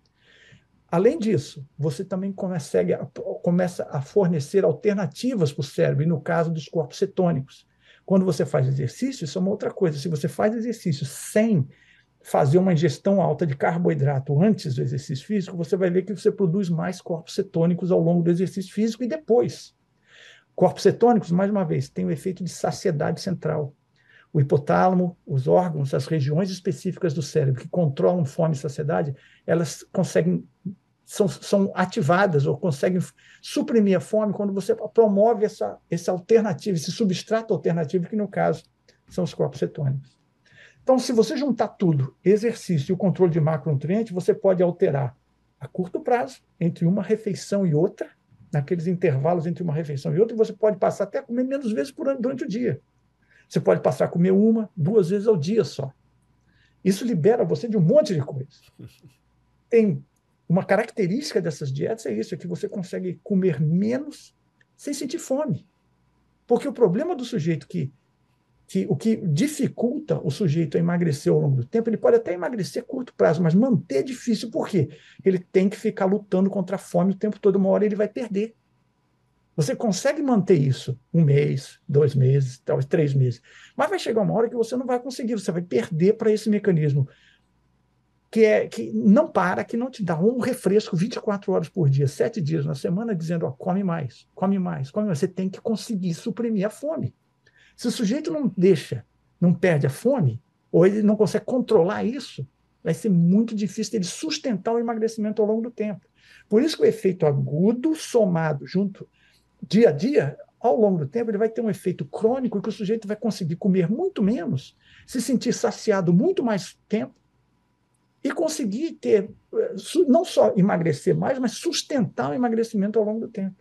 Além disso, você também consegue, começa a fornecer alternativas para o cérebro, e no caso dos corpos cetônicos. Quando você faz exercício, isso é uma outra coisa. Se você faz exercício sem fazer uma ingestão alta de carboidrato antes do exercício físico, você vai ver que você produz mais corpos cetônicos ao longo do exercício físico e depois. Corpos cetônicos, mais uma vez, têm o efeito de saciedade central. O hipotálamo, os órgãos, as regiões específicas do cérebro que controlam fome e saciedade, elas conseguem, são, são ativadas ou conseguem suprimir a fome quando você promove essa, essa alternativa, esse substrato alternativo, que no caso são os corpos cetônicos. Então, se você juntar tudo, exercício e o controle de macronutrientes, você pode alterar a curto prazo, entre uma refeição e outra, naqueles intervalos entre uma refeição e outra, e você pode passar até a comer menos vezes por ano durante o dia. Você pode passar a comer uma, duas vezes ao dia só. Isso libera você de um monte de coisa. Tem uma característica dessas dietas, é isso, é que você consegue comer menos sem sentir fome. Porque o problema do sujeito que que o que dificulta o sujeito a emagrecer ao longo do tempo, ele pode até emagrecer a curto prazo, mas manter é difícil. Por quê? Ele tem que ficar lutando contra a fome o tempo todo, uma hora ele vai perder. Você consegue manter isso um mês, dois meses, talvez três meses, mas vai chegar uma hora que você não vai conseguir, você vai perder para esse mecanismo que, é, que não para, que não te dá um refresco vinte e quatro horas por dia, sete dias na semana, dizendo, ó, come mais, come mais, come mais. Você tem que conseguir suprimir a fome. Se o sujeito não deixa, não perde a fome, ou ele não consegue controlar isso, vai ser muito difícil ele sustentar o emagrecimento ao longo do tempo. Por isso que o efeito agudo, somado junto, dia a dia, ao longo do tempo, ele vai ter um efeito crônico e que o sujeito vai conseguir comer muito menos, se sentir saciado muito mais tempo e conseguir ter, não só emagrecer mais, mas sustentar o emagrecimento ao longo do tempo.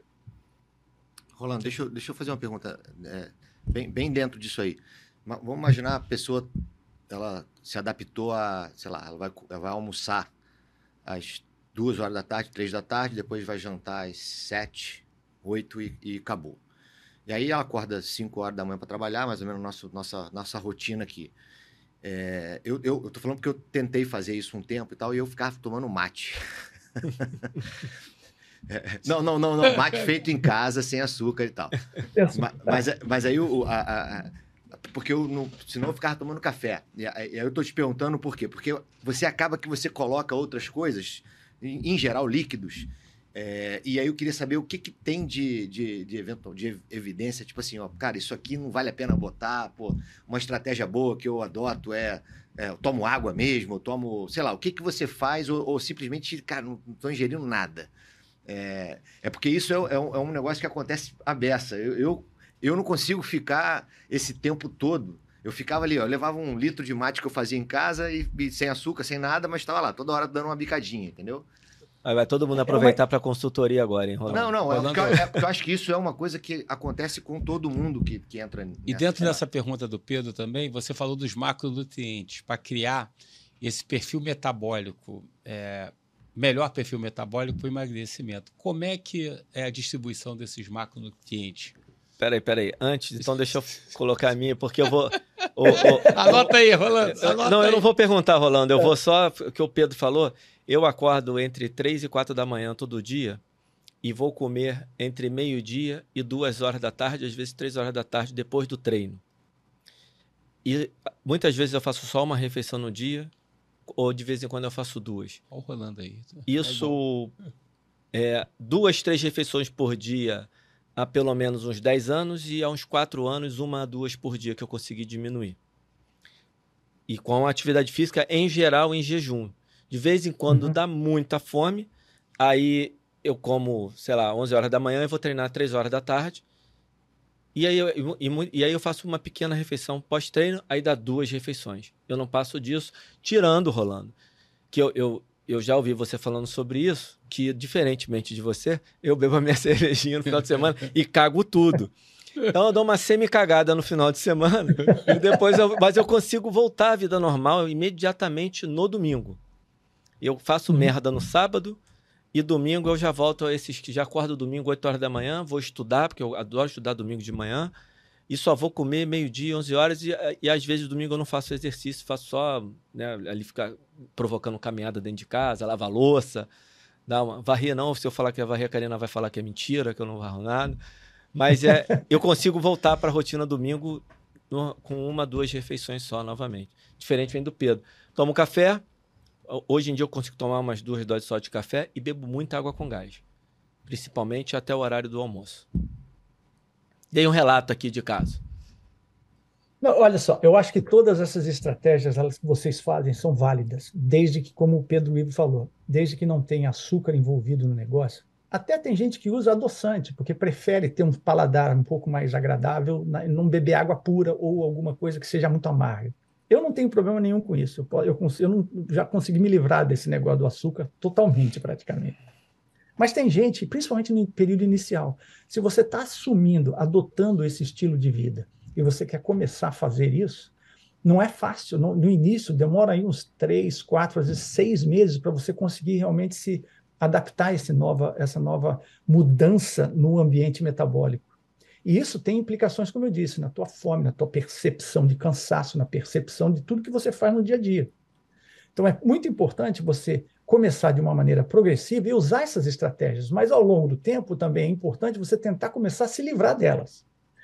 Rolando, deixa eu, deixa eu fazer uma pergunta... É... Bem, bem dentro disso aí. Mas vamos imaginar a pessoa, ela se adaptou a, sei lá, ela vai, ela vai almoçar às duas horas da tarde, três da tarde, depois vai jantar às sete, oito e, e acabou. E aí ela acorda às cinco horas da manhã para trabalhar, mais ou menos nosso, nossa, nossa rotina aqui. É, eu, eu, eu tô falando porque eu tentei fazer isso um tempo e tal, e eu ficava tomando mate. É, não, não, não, não, mate feito em casa, sem açúcar e tal. Mas, mas, mas aí, o, a, a, a, porque eu não, senão eu ficava tomando café. E aí eu tô te perguntando por quê? Porque você acaba que você coloca outras coisas em, em geral, líquidos. É, e aí eu queria saber o que, que tem de, de, de, evento, de evidência, tipo assim, ó, cara, isso aqui não vale a pena botar, pô, uma estratégia boa que eu adoto é, é eu tomo água mesmo, eu tomo, sei lá, o que, que você faz ou, ou simplesmente, cara, não estou ingerindo nada. É, é porque isso é, é, um, é um negócio que acontece à beça. Eu, eu, eu não consigo ficar esse tempo todo. Eu ficava ali, ó, eu levava um litro de mate que eu fazia em casa e, e sem açúcar, sem nada, mas estava lá, toda hora dando uma bicadinha, entendeu? Aí vai todo mundo aproveitar para consultoria agora, hein, Rolando? Não, não, é porque, eu, é porque eu acho que isso é uma coisa que acontece com todo mundo que, que entra nessa. E dentro dessa pergunta do Pedro também, você falou dos macronutrientes para criar esse perfil metabólico, é, melhor perfil metabólico para o emagrecimento. Como é que é a distribuição desses macronutrientes? Peraí, peraí. Antes, então deixa eu colocar a minha, porque eu vou... o, o, anota aí, Rolando. Anota não, aí. Eu não vou perguntar, Rolando. Eu vou só... O que o Pedro falou... Eu acordo entre três e quatro da manhã todo dia e vou comer entre meio-dia e duas horas da tarde, às vezes três horas da tarde, depois do treino. E muitas vezes eu faço só uma refeição no dia ou de vez em quando eu faço duas. Olha o Rolando aí. Isso, é, duas, três refeições por dia há pelo menos uns dez anos e há uns quatro anos, uma a duas por dia que eu consegui diminuir. E com a atividade física, em geral, em jejum. De vez em quando uhum. dá muita fome, aí eu como, sei lá, onze horas da manhã e vou treinar três horas da tarde. E aí, eu, e, e aí eu faço uma pequena refeição pós-treino, aí dá duas refeições. Eu não passo disso, tirando, Rolando, que eu, eu, eu já ouvi você falando sobre isso, que diferentemente de você, eu bebo a minha cervejinha no final de semana e cago tudo. Então eu dou uma semi-cagada no final de semana, e depois eu, mas eu consigo voltar à vida normal imediatamente no domingo. Eu faço uhum. merda no sábado e domingo eu já volto a esses que já acordo domingo oito horas da manhã, vou estudar, porque eu adoro estudar domingo de manhã, e só vou comer meio-dia, onze horas, e, e às vezes domingo eu não faço exercício, faço só, né, ali ficar provocando caminhada dentro de casa, lavar louça, dar uma varrer não, se eu falar que é varrer, a Karina vai falar que é mentira, que eu não varro nada, mas é, eu consigo voltar para a rotina domingo no, com uma, duas refeições só novamente. Diferente vem do Pedro. Tomo café. Hoje em dia eu consigo tomar umas duas doses só de café e bebo muita água com gás. Principalmente até o horário do almoço. Dei um relato aqui de caso. Não, olha só, eu acho que todas essas estratégias elas que vocês fazem são válidas, desde que, como o Pedro Ivo falou, desde que não tenha açúcar envolvido no negócio. Até tem gente que usa adoçante, porque prefere ter um paladar um pouco mais agradável, não beber água pura ou alguma coisa que seja muito amarga. Eu não tenho problema nenhum com isso. Eu, eu, eu não, já consegui me livrar desse negócio do açúcar totalmente, praticamente. Mas tem gente, principalmente no período inicial, se você está assumindo, adotando esse estilo de vida e você quer começar a fazer isso, não é fácil. No, no início, demora aí uns três, quatro, às vezes seis meses para você conseguir realmente se adaptar a esse nova, essa nova mudança no ambiente metabólico. E isso tem implicações, como eu disse, na tua fome, na tua percepção de cansaço, na percepção de tudo que você faz no dia a dia. Então é muito importante você começar de uma maneira progressiva e usar essas estratégias, mas ao longo do tempo também é importante você tentar começar a se livrar delas.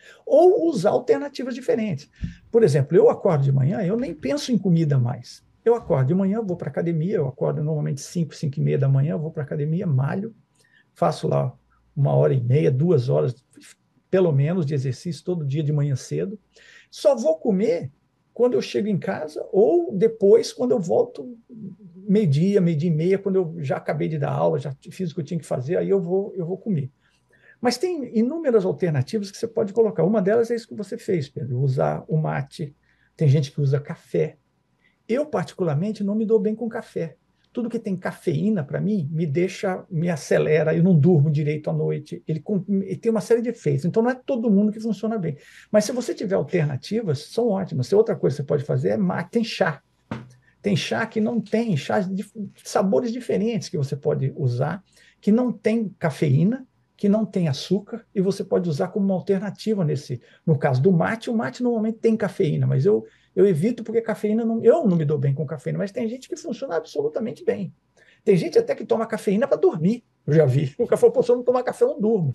Ou usar alternativas diferentes. Por exemplo, eu acordo de manhã, eu nem penso em comida mais. Eu acordo de manhã, vou para a academia, eu acordo normalmente cinco, cinco e meia da manhã, vou para a academia, malho, faço lá uma hora e meia, duas horas, pelo menos, de exercício todo dia de manhã cedo. Só vou comer quando eu chego em casa ou depois, quando eu volto meio-dia, meio-dia e meia, quando eu já acabei de dar aula, já fiz o que eu tinha que fazer, aí eu vou, eu vou comer. Mas tem inúmeras alternativas que você pode colocar. Uma delas é isso que você fez, Pedro, usar o mate. Tem gente que usa café. Eu, particularmente, não me dou bem com café. Tudo que tem cafeína, para mim, me deixa, me acelera, eu não durmo direito à noite. Ele, ele tem uma série de efeitos. Então, não é todo mundo que funciona bem. Mas se você tiver alternativas, são ótimas. Se outra coisa que você pode fazer é mate, tem chá. Tem chá que não tem, chás de sabores diferentes que você pode usar, que não tem cafeína, que não tem açúcar, e você pode usar como uma alternativa nesse. No caso do mate, o mate normalmente tem cafeína, mas eu, eu evito porque cafeína, não, eu não me dou bem com cafeína, mas tem gente que funciona absolutamente bem. Tem gente até que toma cafeína para dormir, eu já vi. O cara falou, pô, se eu não tomar café, eu não durmo.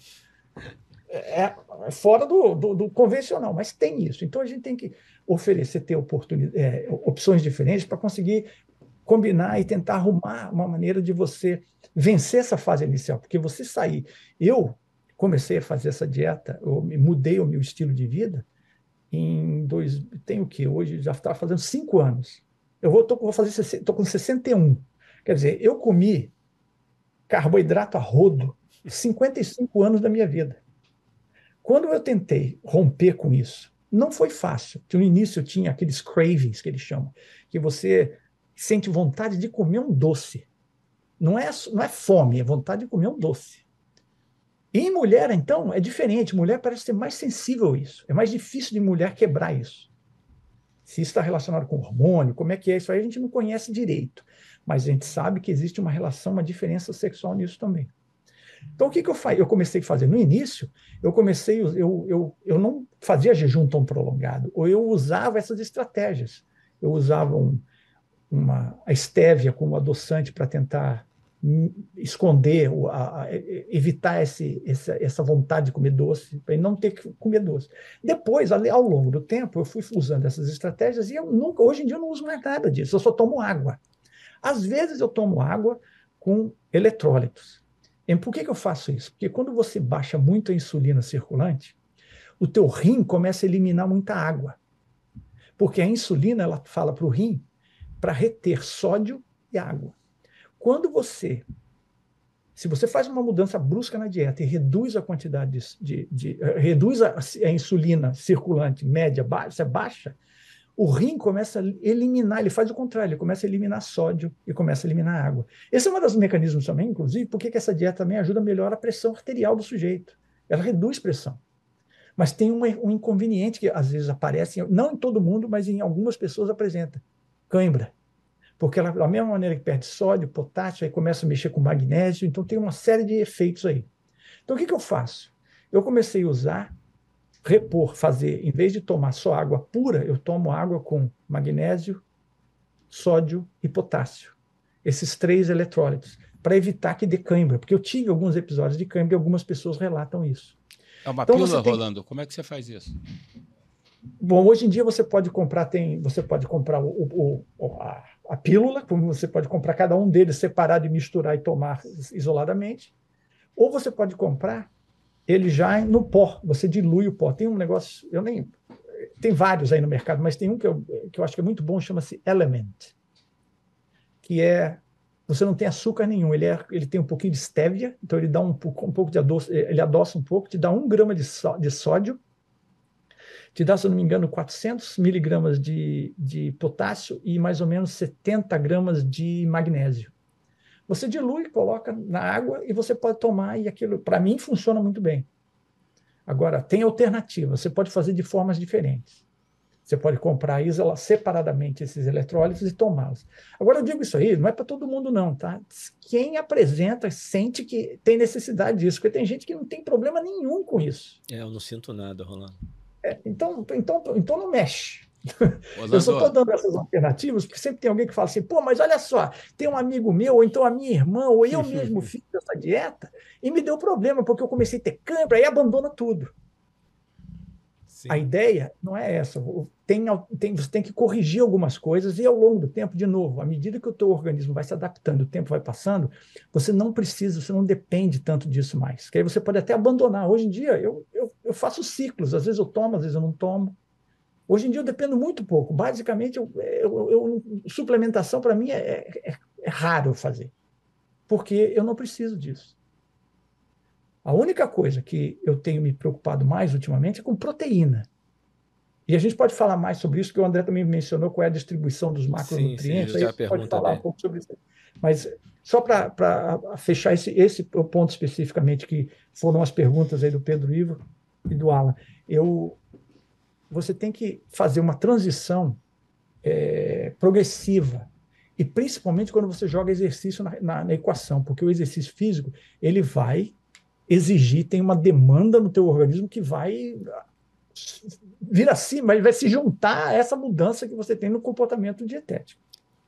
É, é fora do, do, do convencional, mas tem isso. Então a gente tem que oferecer, ter oportunidade, é, opções diferentes para conseguir combinar e tentar arrumar uma maneira de você vencer essa fase inicial, porque você sair... Eu comecei a fazer essa dieta, eu mudei o meu estilo de vida em dois... Tem o quê? Hoje já está fazendo cinco anos. Eu vou, tô, vou fazer... Estou com sessenta e um. Quer dizer, eu comi carboidrato a rodo cinquenta e cinco anos da minha vida. Quando eu tentei romper com isso, não foi fácil. No início eu tinha aqueles cravings, que eles chamam, que você sente vontade de comer um doce. Não é, não é fome, é vontade de comer um doce. E em mulher, então, é diferente. Mulher parece ser mais sensível a isso. É mais difícil de mulher quebrar isso. Se isso está relacionado com hormônio, como é que é isso aí, a gente não conhece direito. Mas a gente sabe que existe uma relação, uma diferença sexual nisso também. Então, o que, que eu, fa... eu comecei a fazer? No início, eu comecei, eu, eu, eu não fazia jejum tão prolongado, ou eu usava essas estratégias. Eu usava um, uma, a estévia como adoçante para tentar esconder, a, a, evitar esse, essa, essa vontade de comer doce, para não ter que comer doce. Depois, ao longo do tempo, eu fui usando essas estratégias e eu nunca, hoje em dia eu não uso mais nada disso, eu só tomo água. Às vezes eu tomo água com eletrólitos. E por que, que eu faço isso? Porque quando você baixa muito a insulina circulante, o teu rim começa a eliminar muita água. Porque a insulina, ela fala para o rim para reter sódio e água. Quando você, se você faz uma mudança brusca na dieta e reduz a quantidade de, de, de reduz a, a insulina circulante média, baixa, baixa, o rim começa a eliminar, ele faz o contrário, ele começa a eliminar sódio e começa a eliminar água. Esse é um dos mecanismos também, inclusive, porque que essa dieta também ajuda a melhorar a pressão arterial do sujeito. Ela reduz pressão. Mas tem um, um inconveniente que às vezes aparece, não em todo mundo, mas em algumas pessoas apresenta, cãibra. Porque ela, da mesma maneira que perde sódio, potássio, aí começa a mexer com magnésio, então tem uma série de efeitos aí. Então o que, que eu faço? Eu comecei a usar, repor, fazer, em vez de tomar só água pura, eu tomo água com magnésio, sódio e potássio. Esses três eletrólitos, para evitar que dê cãibra, porque eu tive alguns episódios de cãibra e algumas pessoas relatam isso. É uma então, pílula, tem... Rolando? Como é que você faz isso? Bom, hoje em dia você pode comprar, tem, você pode comprar o, o, a, a pílula, como você pode comprar cada um deles separado e misturar e tomar isoladamente, ou você pode comprar ele já no pó, você dilui o pó. Tem um negócio, eu nem... Tem vários aí no mercado, mas tem um que eu, que eu acho que é muito bom, chama-se Element, que é... Você não tem açúcar nenhum, ele, é, ele tem um pouquinho de stevia, então ele dá um, um pouco de adoço, ele adoça um pouco, te dá um grama de, só, de sódio, te dá, se eu não me engano, quatrocentos miligramas de, de potássio e mais ou menos setenta gramas de magnésio. Você dilui, coloca na água e você pode tomar, e aquilo, para mim, funciona muito bem. Agora, tem alternativa, você pode fazer de formas diferentes. Você pode comprar isola, separadamente esses eletrólitos e tomá-los. Agora, eu digo isso aí, não é para todo mundo não, tá? Quem apresenta sente que tem necessidade disso, porque tem gente que não tem problema nenhum com isso. É, eu não sinto nada, Rolando. É, então, então, então não mexe. Eu só estou dando essas alternativas porque sempre tem alguém que fala assim, pô, mas olha só, tem um amigo meu, ou então a minha irmã, ou eu mesmo fiz essa dieta e me deu problema porque eu comecei a ter cãibra e abandona tudo. Sim. A ideia não é essa. Tem, tem, você tem que corrigir algumas coisas e ao longo do tempo, de novo, à medida que o teu organismo vai se adaptando, o tempo vai passando, você não precisa, você não depende tanto disso mais. Que aí você pode até abandonar. Hoje em dia, eu, eu, eu faço ciclos. Às vezes eu tomo, às vezes eu não tomo. Hoje em dia eu dependo muito pouco. Basicamente, eu, eu, eu, suplementação para mim é, é, é raro fazer, porque eu não preciso disso. A única coisa que eu tenho me preocupado mais ultimamente é com proteína. E a gente pode falar mais sobre isso, porque o André também mencionou qual é a distribuição dos macronutrientes. Sim, sim, eu já aí pode falar dele. um pouco sobre isso. Mas só para fechar esse, esse ponto especificamente, que foram as perguntas aí do Pedro Ivo e do Alan, eu... você tem que fazer uma transição é, progressiva, e principalmente quando você joga exercício na, na, na equação, porque o exercício físico ele vai exigir, tem uma demanda no teu organismo que vai vir acima, ele vai se juntar a essa mudança que você tem no comportamento dietético.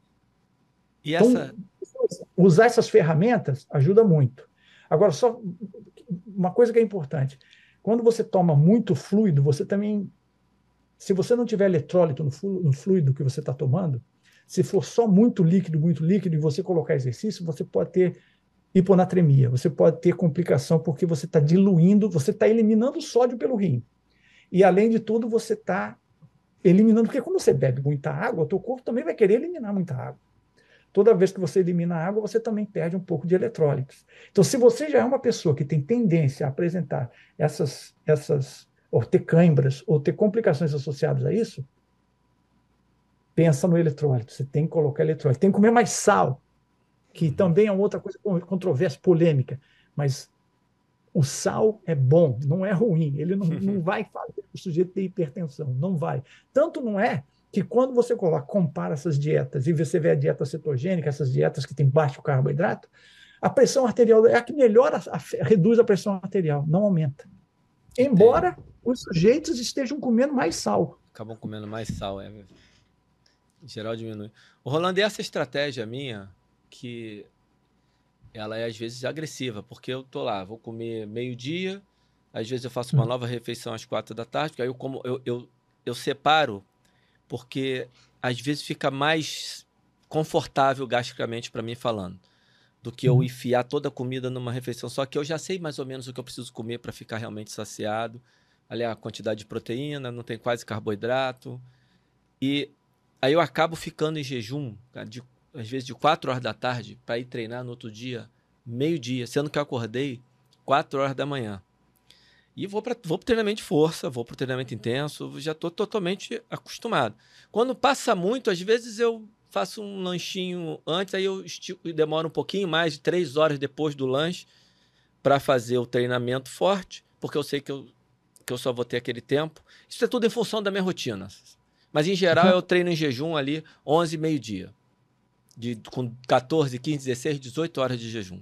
E essa... Então, usar essas ferramentas ajuda muito. Agora, só uma coisa que é importante, quando você toma muito fluido, você também... Se você não tiver eletrólito no fluido que você está tomando, Se for só muito líquido, muito líquido, e você colocar exercício, você pode ter hiponatremia, você pode ter complicação porque você está diluindo, você está eliminando o sódio pelo rim. E, além de tudo, você está eliminando, porque quando você bebe muita água, o teu corpo também vai querer eliminar muita água. Toda vez que você elimina água, você também perde um pouco de eletrólitos. Então, se você já é uma pessoa que tem tendência a apresentar essas, essas ou ter câimbras, ou ter complicações associadas a isso, pensa no eletrólito. Você tem que colocar eletrólito. Tem que comer mais sal, que também é outra coisa controversa, polêmica. Mas o sal é bom, não é ruim. Ele não, não vai fazer o sujeito ter hipertensão, não vai. Tanto não é que quando você coloca, compara essas dietas e você vê a dieta cetogênica, essas dietas que têm baixo carboidrato, a pressão arterial é a que melhora, a, a, reduz a pressão arterial, não aumenta. Embora Entendi. Os sujeitos estejam comendo mais sal. Acabam comendo mais sal, é. Em geral diminui. O Rolando, e essa estratégia minha, que ela é às vezes agressiva, porque eu tô lá, vou comer meio-dia, às vezes eu faço uma hum. nova refeição às quatro da tarde, porque aí eu, como, eu, eu, eu separo, porque às vezes fica mais confortável gastricamente para mim falando, do que eu enfiar toda a comida numa refeição. Só que eu já sei mais ou menos o que eu preciso comer para ficar realmente saciado. Ali a quantidade de proteína, não tem quase carboidrato. E aí eu acabo ficando em jejum, de, às vezes de quatro horas da tarde, para ir treinar no outro dia, meio-dia, sendo que eu acordei quatro horas da manhã. E vou para vou o treinamento de força, vou para o treinamento intenso, já estou totalmente acostumado. Quando passa muito, às vezes eu faço um lanchinho antes, aí eu estico, demoro um pouquinho mais, de três horas depois do lanche, para fazer o treinamento forte, porque eu sei que eu, que eu só vou ter aquele tempo. Isso é tudo em função da minha rotina. Mas, em geral, eu treino em jejum ali onze, meio-dia. De, com quatorze, quinze, dezesseis, dezoito horas de jejum.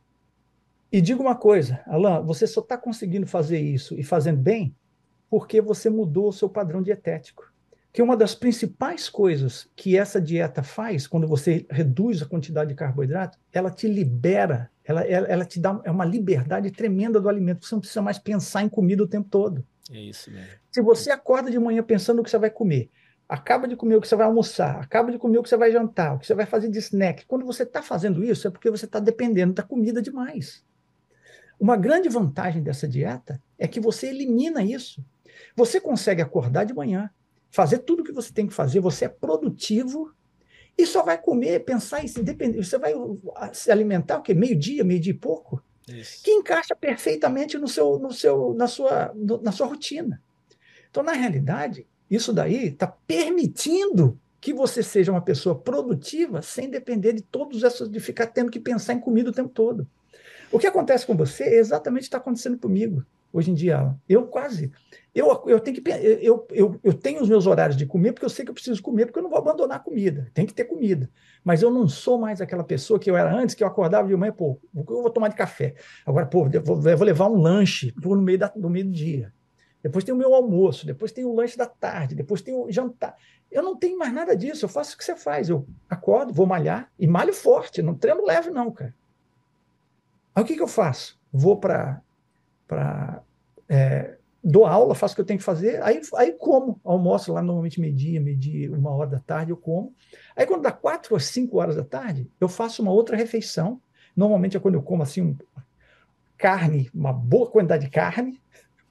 E diga uma coisa, Alan, você só está conseguindo fazer isso e fazendo bem porque você mudou o seu padrão dietético. Que uma das principais coisas que essa dieta faz, quando você reduz a quantidade de carboidrato, ela te libera, ela, ela, ela te dá uma liberdade tremenda do alimento. Você não precisa mais pensar em comida o tempo todo. É isso mesmo. Se você acorda de manhã pensando no que você vai comer, acaba de comer o que você vai almoçar, acaba de comer o que você vai jantar, o que você vai fazer de snack, quando você está fazendo isso é porque você está dependendo da comida demais. Uma grande vantagem dessa dieta é que você elimina isso. Você consegue acordar de manhã, fazer tudo o que você tem que fazer, você é produtivo e só vai comer, pensar em se independente. Você vai se alimentar o quê? Meio-dia, meio-dia e pouco? Isso. Que encaixa perfeitamente no seu, no seu, na, sua, no, na sua rotina. Então, na realidade, isso daí está permitindo que você seja uma pessoa produtiva sem depender de todos esses, de ficar tendo que pensar em comida o tempo todo. O que acontece com você é exatamente o que está acontecendo comigo hoje em dia. Eu quase, eu, eu, tenho que, eu, eu, eu tenho os meus horários de comer porque eu sei que eu preciso comer, porque eu não vou abandonar a comida, tem que ter comida. Mas eu não sou mais aquela pessoa que eu era antes, que eu acordava de manhã, pô, eu vou tomar de café. Agora, pô, eu vou, eu vou levar um lanche no meio, da, no meio do dia. Depois tem o meu almoço, depois tem o lanche da tarde, depois tem o jantar. Eu não tenho mais nada disso, eu faço o que você faz. Eu acordo, vou malhar, e malho forte, não treino leve não, cara. Aí o que, que eu faço? Vou para... É, dou aula, faço o que eu tenho que fazer, aí, aí como, almoço lá normalmente meio-dia, meio-dia, uma hora da tarde, eu como. Aí quando dá quatro ou cinco horas da tarde, eu faço uma outra refeição. Normalmente é quando eu como assim, um, carne, uma boa quantidade de carne,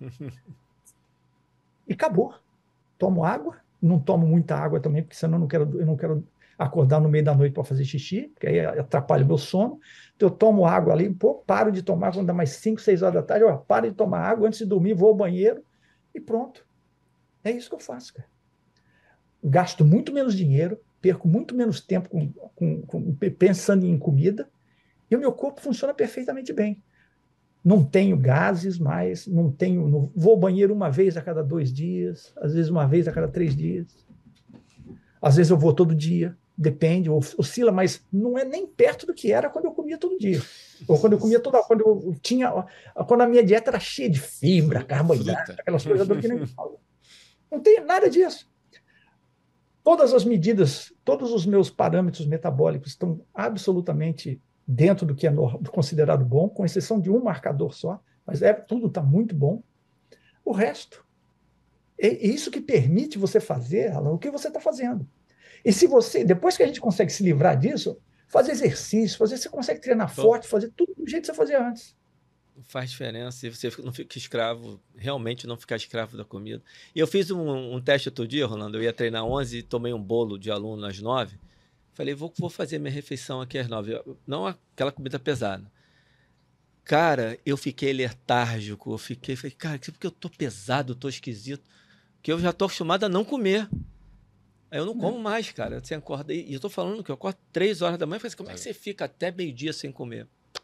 e acabou. Tomo água, não tomo muita água também, porque senão eu não quero, eu não quero acordar no meio da noite para fazer xixi, porque aí atrapalha o meu sono. Então eu tomo água ali, pô, paro de tomar quando dá mais cinco, seis horas da tarde, ó, paro de tomar água antes de dormir, vou ao banheiro e pronto. É isso que eu faço, cara. Gasto muito menos dinheiro, perco muito menos tempo com, com, com, pensando em comida, e o meu corpo funciona perfeitamente bem. Não tenho gases mais, não tenho, não, vou ao banheiro uma vez a cada dois dias, às vezes uma vez a cada três dias. Às vezes eu vou todo dia, depende, oscila, mas não é nem perto do que era quando eu comia todo dia. Ou quando eu comia toda, quando eu tinha, quando a minha dieta era cheia de fibra, carboidrato, aquelas coisas do que nem falo. Não tem nada disso. Todas as medidas, todos os meus parâmetros metabólicos estão absolutamente dentro do que é considerado bom, com exceção de um marcador só, mas é, tudo está muito bom. O resto, é isso que permite você fazer, Alan, o que você está fazendo. E se você, depois que a gente consegue se livrar disso, fazer exercício, fazer, você consegue treinar Pô. forte, fazer tudo do jeito que você fazia antes. Faz diferença e você não fica escravo, realmente não ficar escravo da comida. E eu fiz um, um teste outro dia, Rolando, eu ia treinar onze e tomei um bolo de aluno às nove. Falei, vou, vou fazer minha refeição aqui às nove. Não aquela comida pesada. Cara, eu fiquei letárgico, eu fiquei, falei, cara, porque eu tô pesado, eu tô esquisito, que eu já tô acostumado a não comer. Aí eu não como mais, cara. Você acorda, e eu tô falando que eu acordo três horas da manhã, eu falei assim, como é que você fica até meio-dia sem comer?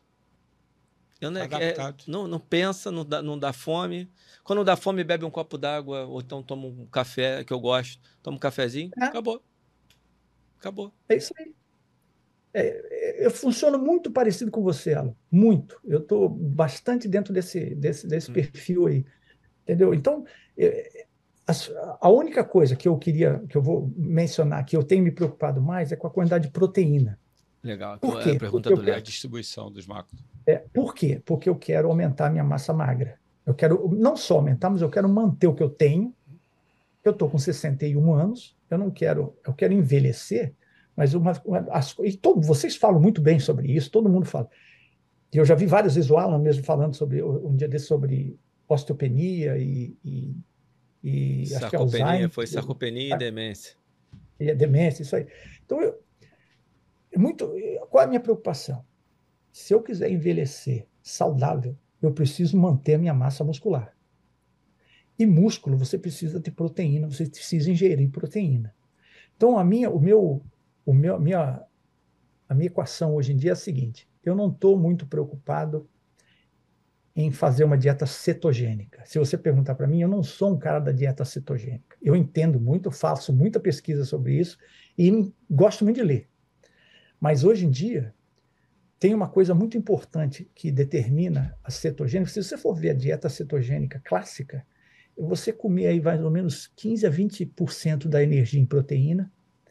Eu não, é, não, não pensa, não dá, não dá fome. Quando dá fome, bebe um copo d'água, ou então toma um café, que eu gosto. Toma um cafezinho, é. acabou. Acabou. É isso aí. É, eu funciono muito parecido com você, Alan. Muito. Eu estou bastante dentro desse, desse, desse hum. perfil aí. Entendeu? Então, é, a, a única coisa que eu queria, que eu vou mencionar, que eu tenho me preocupado mais, é com a quantidade de proteína. Legal. Por quê? É a pergunta Porque do Léo. A distribuição dos macros. É, por quê? Porque eu quero aumentar a minha massa magra. Eu quero não só aumentar, mas eu quero manter o que eu tenho. Eu estou com sessenta e um anos, eu não quero, eu quero envelhecer, mas uma, uma, as, e todo, vocês falam muito bem sobre isso, todo mundo fala. E eu já vi várias vezes o Alan mesmo falando sobre, um dia desse, sobre osteopenia e, e, e acho que Alzheimer. Foi sarcopenia e demência. E a demência, isso aí. Então, eu, muito, qual é a minha preocupação? Se eu quiser envelhecer saudável, eu preciso manter a minha massa muscular. E músculo, você precisa ter proteína, você precisa ingerir proteína. Então, a minha, o meu, o meu, a, minha, a minha equação hoje em dia é a seguinte: eu não estou muito preocupado em fazer uma dieta cetogênica. Se você perguntar para mim, eu não sou um cara da dieta cetogênica. Eu entendo muito, faço muita pesquisa sobre isso e gosto muito de ler. Mas hoje em dia, tem uma coisa muito importante que determina a cetogênica. Se você for ver a dieta cetogênica clássica, você comer aí mais ou menos quinze a vinte por cento da energia em proteína,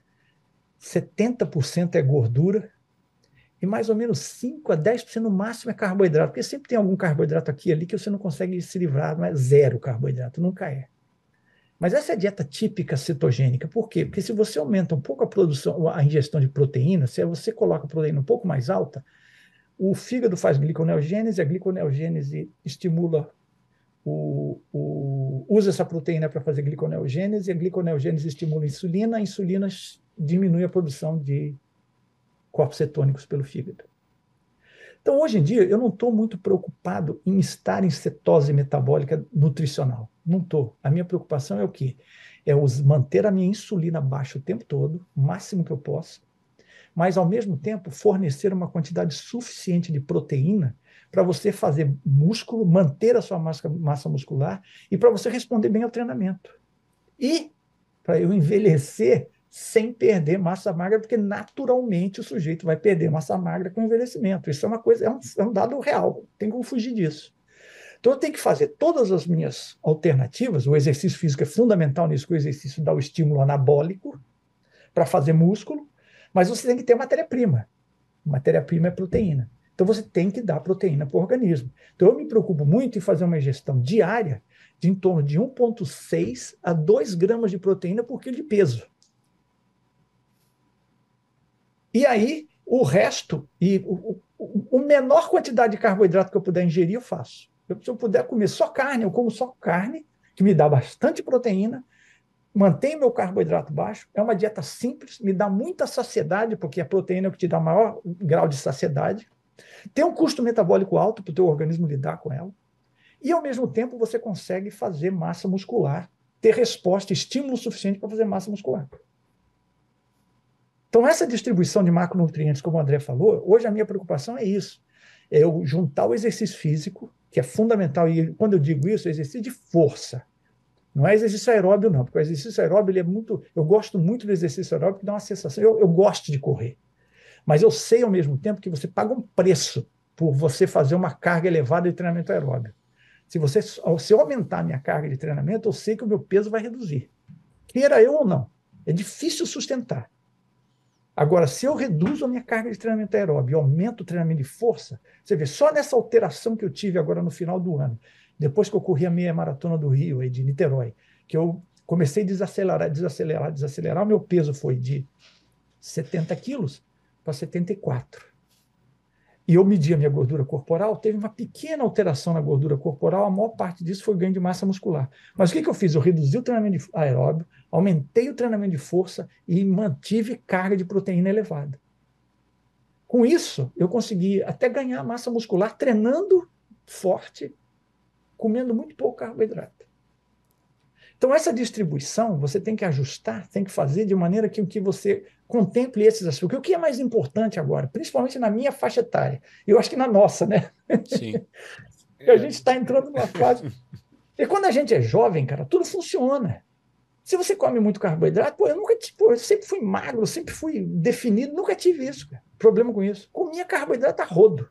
setenta por cento é gordura e mais ou menos cinco a dez por cento no máximo é carboidrato, porque sempre tem algum carboidrato aqui e ali que você não consegue se livrar, não é zero carboidrato, nunca é. Mas essa é a dieta típica cetogênica. Por quê? Porque se você aumenta um pouco a produção, a ingestão de proteína, se você coloca a proteína um pouco mais alta, o fígado faz gliconeogênese, a gliconeogênese estimula o, o, usa essa proteína para fazer gliconeogênese, a gliconeogênese estimula a insulina, a insulina diminui a produção de corpos cetônicos pelo fígado. Então, hoje em dia, eu não estou muito preocupado em estar em cetose metabólica nutricional. Não estou. A minha preocupação é o quê? É manter a minha insulina baixa o tempo todo, o máximo que eu posso, mas, ao mesmo tempo, fornecer uma quantidade suficiente de proteína para você fazer músculo, manter a sua massa, massa muscular e para você responder bem ao treinamento. E para eu envelhecer sem perder massa magra, porque naturalmente o sujeito vai perder massa magra com o envelhecimento. Isso é uma coisa, é um, é um dado real, tem como fugir disso. Então eu tenho que fazer todas as minhas alternativas, o exercício físico é fundamental nisso, que o exercício dá o estímulo anabólico para fazer músculo, mas você tem que ter matéria-prima. Matéria-prima é proteína. Então você tem que dar proteína para o organismo. Então eu me preocupo muito em fazer uma ingestão diária de em torno de um vírgula seis a dois gramas de proteína por quilo de peso. E aí, o resto, e o, o, o menor quantidade de carboidrato que eu puder ingerir, eu faço. Eu, se eu puder comer só carne, eu como só carne, que me dá bastante proteína, mantém meu carboidrato baixo, é uma dieta simples, me dá muita saciedade, porque a proteína é o que te dá maior grau de saciedade, tem um custo metabólico alto para o teu organismo lidar com ela, e ao mesmo tempo você consegue fazer massa muscular, ter resposta, estímulo suficiente para fazer massa muscular. Então, essa distribuição de macronutrientes, como o André falou, hoje a minha preocupação é isso, é eu juntar o exercício físico, que é fundamental, e quando eu digo isso, é exercício de força. Não é exercício aeróbio, não, porque o exercício aeróbio ele é muito. Eu gosto muito do exercício aeróbio, porque dá uma sensação. Eu, eu gosto de correr. Mas eu sei ao mesmo tempo que você paga um preço por você fazer uma carga elevada de treinamento aeróbio. Se, você, se eu aumentar a minha carga de treinamento, eu sei que o meu peso vai reduzir. Queira eu ou não. É difícil sustentar. Agora, se eu reduzo a minha carga de treinamento aeróbio e aumento o treinamento de força, você vê, só nessa alteração que eu tive agora no final do ano, depois que eu corri a meia maratona do Rio, aí de Niterói, que eu Comecei a desacelerar, desacelerar, desacelerar. O meu peso foi de setenta quilos para setenta e quatro. E eu medi a minha gordura corporal, teve uma pequena alteração na gordura corporal, a maior parte disso foi ganho de massa muscular. Mas o que, que eu fiz? Eu reduzi o treinamento de aeróbio, aumentei o treinamento de força e mantive carga de proteína elevada. Com isso, eu consegui até ganhar massa muscular treinando forte, comendo muito pouco carboidrato. Então, essa distribuição você tem que ajustar, tem que fazer de maneira que, que você contemple esses aspectos. Porque o que é mais importante agora, principalmente na minha faixa etária, eu acho que na nossa, né? Sim. A gente está entrando numa fase. E quando a gente é jovem, cara, tudo funciona. Se você come muito carboidrato, pô, eu nunca tipo, eu sempre fui magro, sempre fui definido, nunca tive isso, cara. Problema com isso. Comia carboidrato a rodo.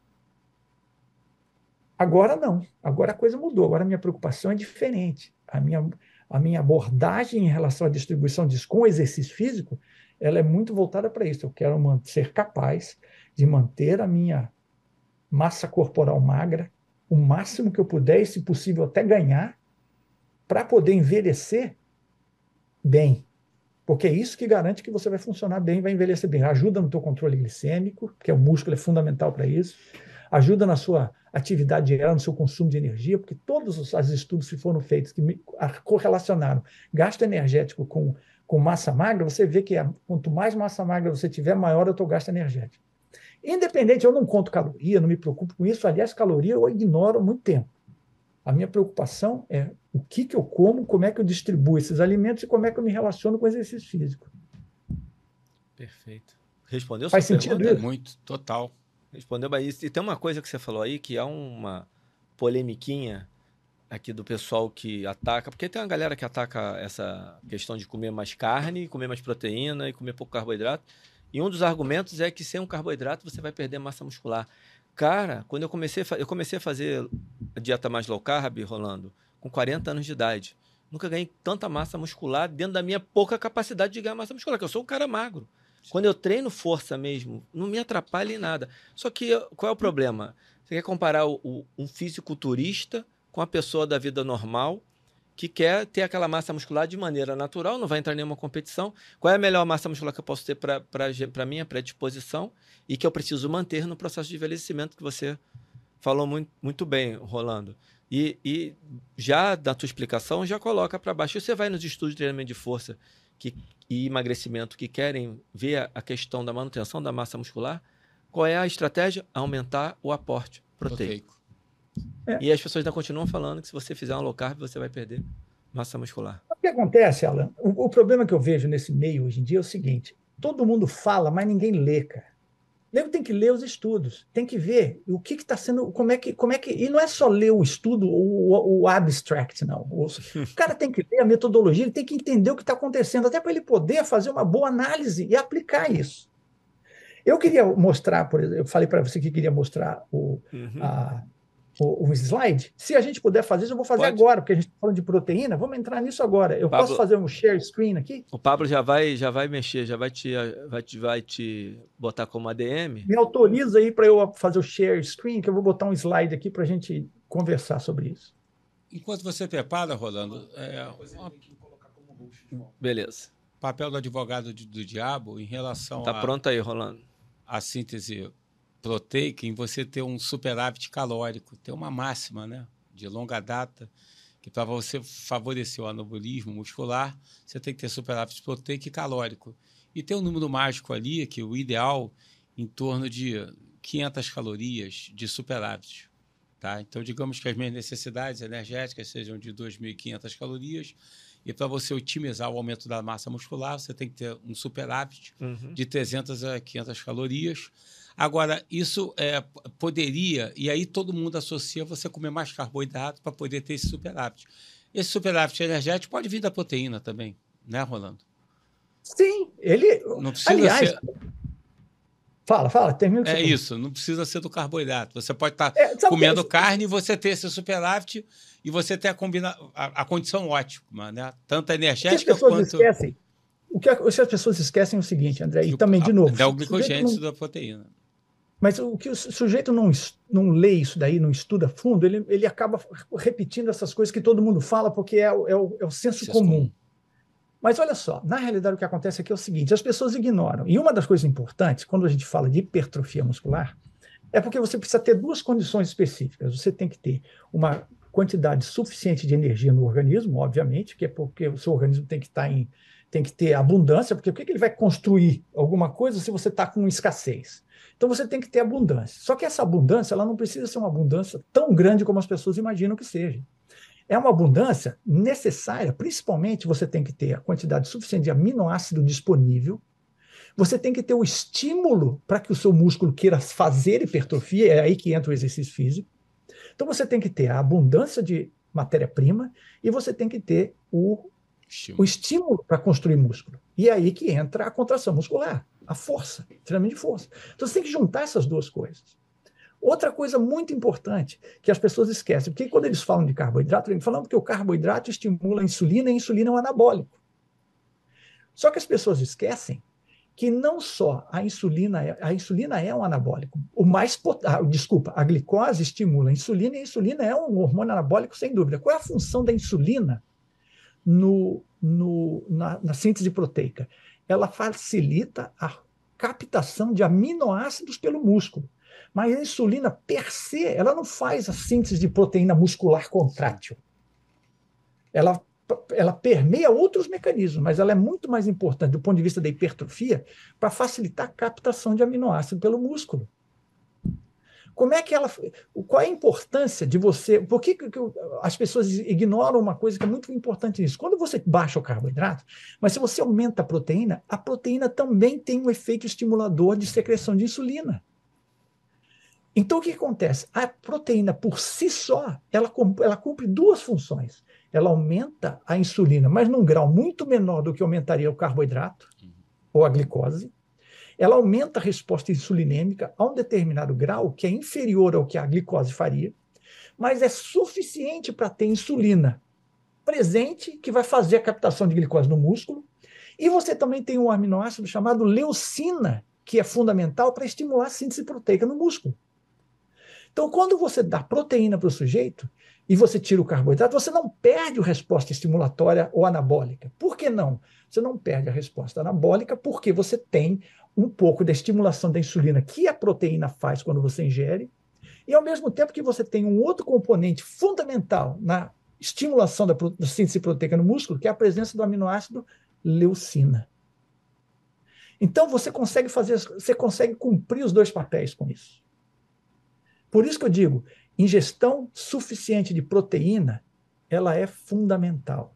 Agora não. Agora a coisa mudou. Agora a minha preocupação é diferente. A minha, a minha abordagem em relação à distribuição disso com o exercício físico, ela é muito voltada para isso. Eu quero ser capaz de manter a minha massa corporal magra o máximo que eu puder e, se possível, até ganhar, para poder envelhecer bem. Porque é isso que garante que você vai funcionar bem, vai envelhecer bem. Ajuda no teu controle glicêmico, porque o músculo é fundamental para isso. Ajuda na sua atividade diária, no seu consumo de energia, porque todos os estudos que foram feitos que correlacionaram gasto energético com, com massa magra, você vê que quanto mais massa magra você tiver, maior é o teu gasto energético. Independente, eu não conto caloria, não me preocupo com isso. Aliás, caloria eu ignoro há muito tempo. A minha preocupação é o que, que eu como, como é que eu distribuo esses alimentos e como é que eu me relaciono com o exercício físico. Perfeito. Respondeu Faz sua sentido pergunta? isso? Muito, total. Respondeu bem isso. E tem uma coisa que você falou aí, que é uma polemiquinha aqui do pessoal que ataca, porque tem uma galera que ataca essa questão de comer mais carne, comer mais proteína e comer pouco carboidrato. E um dos argumentos é que sem um carboidrato você vai perder massa muscular. Cara, quando eu comecei, eu comecei a fazer a dieta mais low carb, Rolando, com quarenta anos de idade. Nunca ganhei tanta massa muscular dentro da minha pouca capacidade de ganhar massa muscular, que eu sou um cara magro. Quando eu treino força mesmo, não me atrapalha em nada. Só que qual é o problema? Você quer comparar o, o, um fisiculturista com a pessoa da vida normal que quer ter aquela massa muscular de maneira natural, não vai entrar em nenhuma competição. Qual é a melhor massa muscular que eu posso ter para a minha predisposição e que eu preciso manter no processo de envelhecimento que você falou muito, muito bem, Rolando. E, e já na tua explicação, já coloca para baixo. Você vai nos estudos de treinamento de força que, e emagrecimento que querem ver a questão da manutenção da massa muscular, qual é a estratégia? Aumentar o aporte proteico. É. E as pessoas ainda continuam falando que se você fizer uma low carb, você vai perder massa muscular. O que acontece, Alan? O, o problema que eu vejo nesse meio hoje em dia é o seguinte: todo mundo fala, mas ninguém lê, cara. Nego tem que ler os estudos, tem que ver o que está sendo, como é que, como é que. E não é só ler o estudo, o, o abstract, não. O, o cara tem que ler a metodologia, ele tem que entender o que está acontecendo, até para ele poder fazer uma boa análise e aplicar isso. Eu queria mostrar, por exemplo, eu falei para você que queria mostrar o. Uhum. a, um slide. Se a gente puder fazer isso, eu vou fazer Pode. agora, porque a gente está falando de proteína. Vamos entrar nisso agora. Eu Pablo, posso fazer um share screen aqui? O Pablo já vai, já vai mexer, já vai te, vai te, vai te botar como A D M. Me autoriza aí para eu fazer o share screen, que eu vou botar um slide aqui para a gente conversar sobre isso. Enquanto você prepara, Rolando, é, uma... beleza. Papel do advogado do, do diabo em relação tá a... pronto aí, Rolando. A síntese proteica, em você ter um superávit calórico, ter uma máxima, né, de longa data, que para você favorecer o anabolismo muscular, você tem que ter superávit proteico e calórico. E tem um número mágico ali, que o ideal, em torno de quinhentas calorias de superávit. Tá? Então, digamos que as minhas necessidades energéticas sejam de duas mil e quinhentas calorias, e para você otimizar o aumento da massa muscular, você tem que ter um superávit uhum. de trezentas a quinhentas calorias. Agora, isso é, poderia, e aí todo mundo associa você comer mais carboidrato para poder ter esse superávit. Esse superávit energético pode vir da proteína também, né, Rolando? Sim, ele... Não precisa aliás, ser... Fala, fala, termina. É isso, não precisa ser do carboidrato. Você pode estar tá é, comendo que... carne e você ter esse superávit e você ter a, combina... a, a condição ótima, né? Tanto energética quanto... Esquecem. O que as pessoas esquecem é o seguinte, André, e também, de novo... É o glicogênese não... da proteína. Mas o que o sujeito não, não lê isso daí, não estuda a fundo, ele, ele acaba repetindo essas coisas que todo mundo fala, porque é, o, é, o, é o senso comum. comum. Mas olha só, na realidade o que acontece aqui é o seguinte, as pessoas ignoram. E uma das coisas importantes, quando a gente fala de hipertrofia muscular, é porque você precisa ter duas condições específicas. Você tem que ter uma quantidade suficiente de energia no organismo, obviamente, que é porque o seu organismo tem que estar em, tem que ter abundância, porque o que ele vai construir alguma coisa se você está com escassez? Então você tem que ter abundância. Só que essa abundância, ela não precisa ser uma abundância tão grande como as pessoas imaginam que seja. É uma abundância necessária, principalmente você tem que ter a quantidade suficiente de aminoácido disponível, você tem que ter o estímulo para que o seu músculo queira fazer hipertrofia, é aí que entra o exercício físico. Então você tem que ter a abundância de matéria-prima e você tem que ter o estímulo, o estímulo para construir músculo. E é aí que entra a contração muscular, a força, treinamento de força. Então você tem que juntar essas duas coisas. Outra coisa muito importante que as pessoas esquecem, porque quando eles falam de carboidrato, eles falam que o carboidrato estimula a insulina e a insulina é um anabólico. Só que as pessoas esquecem que não só a insulina é, a insulina é um anabólico, o mais ah, desculpa, a glicose estimula a insulina e a insulina é um hormônio anabólico sem dúvida. Qual é a função da insulina no, no, na, na síntese proteica? Ela facilita a captação de aminoácidos pelo músculo. Mas a insulina, per se, ela não faz a síntese de proteína muscular contrátil. Ela, ela permeia outros mecanismos, mas ela é muito mais importante do ponto de vista da hipertrofia para facilitar a captação de aminoácido pelo músculo. Como é que ela... Qual é a importância de você... Por que, que as pessoas ignoram uma coisa que é muito importante nisso? Quando você baixa o carboidrato, mas se você aumenta a proteína, a proteína também tem um efeito estimulador de secreção de insulina. Então, o que acontece? A proteína, por si só, ela, ela cumpre duas funções. Ela aumenta a insulina, mas num grau muito menor do que aumentaria o carboidrato ou a glicose. Ela aumenta a resposta insulinêmica a um determinado grau, que é inferior ao que a glicose faria, mas é suficiente para ter insulina presente, que vai fazer a captação de glicose no músculo. E você também tem um aminoácido chamado leucina, que é fundamental para estimular a síntese proteica no músculo. Então, quando você dá proteína para o sujeito e você tira o carboidrato, você não perde a resposta estimulatória ou anabólica. Por que não? Você não perde a resposta anabólica porque você tem um pouco da estimulação da insulina que a proteína faz quando você ingere, e ao mesmo tempo que você tem um outro componente fundamental na estimulação da, da síntese proteica no músculo, que é a presença do aminoácido leucina. Então, você consegue fazer, você consegue cumprir os dois papéis com isso. Por isso que eu digo, ingestão suficiente de proteína, ela é fundamental.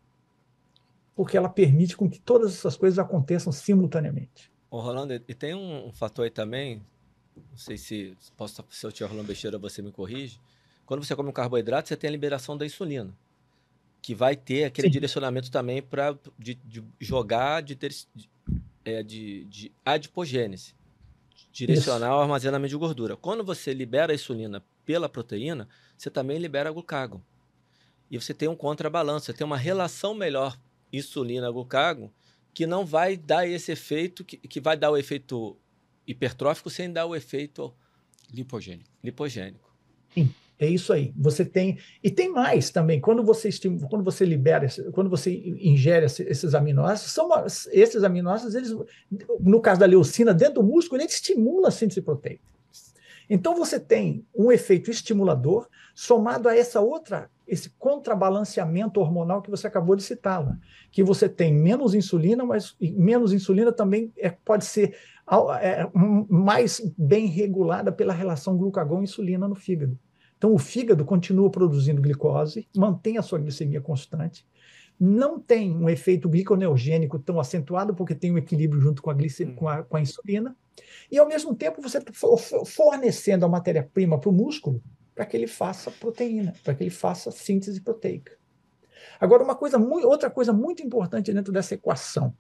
Porque ela permite com que todas essas coisas aconteçam simultaneamente. Ô, Rolando, e tem um, um fator aí também, não sei se, posso, se eu estiver falando besteira, você me corrige. Quando você come um carboidrato, você tem a liberação da insulina, que vai ter aquele Sim. direcionamento também para de, de jogar de, ter, de, é, de, de adipogênese. Direcionar Isso. o armazenamento de gordura. Quando você libera a insulina pela proteína, você também libera glucagon. E você tem um contrabalanço, você tem uma relação melhor insulina-glucagon que não vai dar esse efeito, que, que vai dar o efeito hipertrófico sem dar o efeito lipogênico. lipogênico. Sim, é isso aí. Você tem... E tem mais também. Quando você, estimula, quando você libera, quando você ingere esses aminoácidos, são, esses aminoácidos, eles, no caso da leucina, dentro do músculo, ele estimula a síntese proteica. Então você tem um efeito estimulador somado a essa outra, esse contrabalanceamento hormonal que você acabou de citar, lá, que você tem menos insulina, mas menos insulina também é, pode ser é, mais bem regulada pela relação glucagon-insulina no fígado. Então o fígado continua produzindo glicose, mantém a sua glicemia constante, não tem um efeito gliconeogênico tão acentuado, porque tem um equilíbrio junto com a, glicemia, com a, com a insulina, e ao mesmo tempo você está fornecendo a matéria-prima para o músculo para que ele faça proteína, para que ele faça síntese proteica. Agora, uma coisa muito, outra coisa muito importante dentro dessa equação.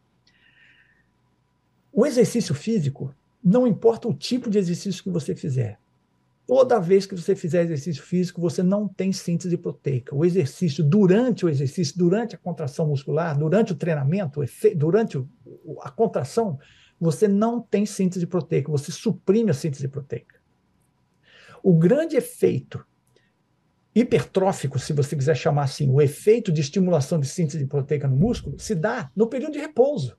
O exercício físico, não importa o tipo de exercício que você fizer, toda vez que você fizer exercício físico, você não tem síntese proteica. O exercício, durante o exercício, durante a contração muscular, durante o treinamento, durante a contração, você não tem síntese proteica, você suprime a síntese proteica. O grande efeito hipertrófico, se você quiser chamar assim, o efeito de estimulação de síntese proteica no músculo, se dá no período de repouso.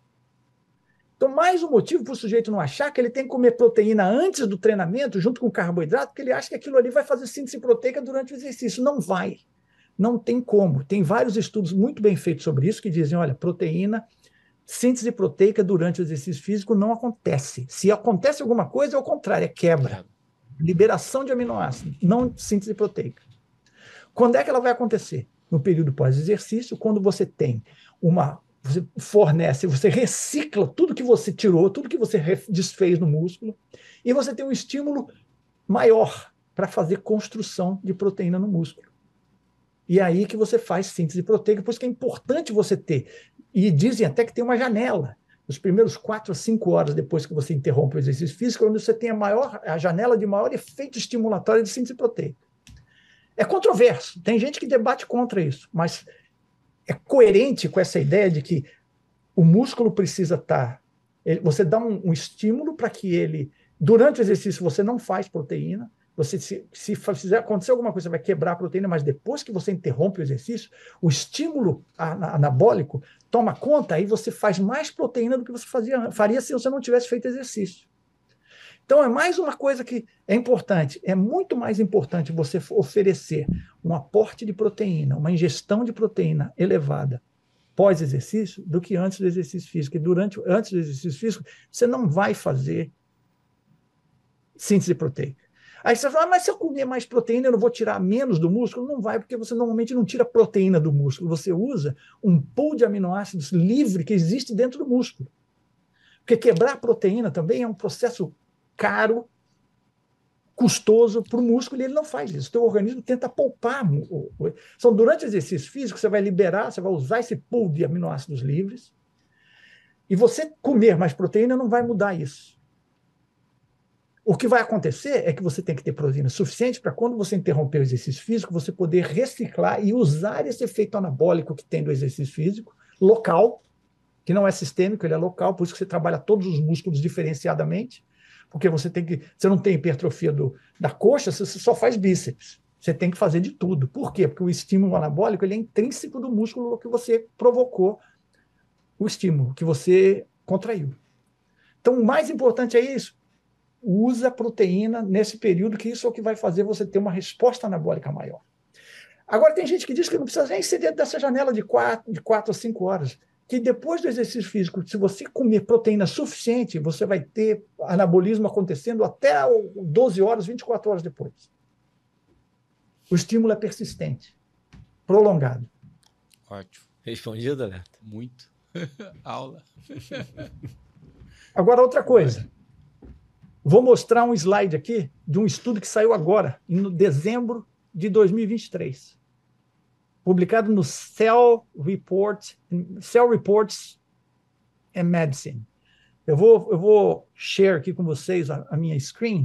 Então, mais um motivo para o sujeito não achar que ele tem que comer proteína antes do treinamento, junto com carboidrato, porque ele acha que aquilo ali vai fazer síntese proteica durante o exercício. Não vai. Não tem como. Tem vários estudos muito bem feitos sobre isso que dizem, olha, proteína, síntese proteica durante o exercício físico não acontece. Se acontece alguma coisa, é o contrário, é quebra. Liberação de aminoácidos, não síntese proteica. Quando é que ela vai acontecer? No período pós-exercício, quando você tem uma... Você fornece, você recicla tudo que você tirou, tudo que você desfez no músculo, e você tem um estímulo maior para fazer construção de proteína no músculo. E é aí que você faz síntese proteica, por isso que é importante você ter. E dizem até que tem uma janela. Os primeiros quatro a cinco horas depois que você interrompe o exercício físico, é onde você tem a, maior, a janela de maior efeito estimulatório de síntese proteica. É controverso, tem gente que debate contra isso, mas é coerente com essa ideia de que o músculo precisa estar... Ele, você dá um, um estímulo para que ele... Durante o exercício você não faz proteína, você, se, se fizer acontecer alguma coisa, você vai quebrar a proteína, mas depois que você interrompe o exercício, o estímulo anabólico toma conta, aí você faz mais proteína do que você fazia, faria se você não tivesse feito exercício. Então, é mais uma coisa que é importante. É muito mais importante você oferecer um aporte de proteína, uma ingestão de proteína elevada pós-exercício do que antes do exercício físico. E durante, antes do exercício físico, você não vai fazer síntese proteica. Aí você fala, ah, mas se eu comer mais proteína, eu não vou tirar menos do músculo? Não vai, porque você normalmente não tira proteína do músculo. Você usa um pool de aminoácidos livre que existe dentro do músculo. Porque quebrar a proteína também é um processo caro, custoso para o músculo, e ele não faz isso. O teu organismo tenta poupar. São durante o exercício físico, você vai liberar, você vai usar esse pool de aminoácidos livres, e você comer mais proteína não vai mudar isso. O que vai acontecer é que você tem que ter proteína suficiente para quando você interromper o exercício físico, você poder reciclar e usar esse efeito anabólico que tem do exercício físico, local, que não é sistêmico, ele é local, por isso que você trabalha todos os músculos diferenciadamente, porque você tem que, você não tem hipertrofia do, da coxa, você só faz bíceps. Você tem que fazer de tudo. Por quê? Porque o estímulo anabólico ele é intrínseco do músculo que você provocou o estímulo, que você contraiu. Então, o mais importante é isso. Usa proteína nesse período, que isso é o que vai fazer você ter uma resposta anabólica maior. Agora, tem gente que diz que não precisa nem ser dentro dessa janela de quatro, de quatro a cinco horas, que depois do exercício físico, se você comer proteína suficiente, você vai ter anabolismo acontecendo até doze horas, vinte e quatro horas depois. O estímulo é persistente, prolongado. Ótimo. Respondido, Alerta? Muito. Aula. Agora, outra coisa. Vou mostrar um slide aqui de um estudo que saiu agora, em dezembro de dois mil e vinte e três. Publicado no Cell, Report, Cell Reports and Medicine. Eu vou, eu vou share aqui com vocês a, a minha screen.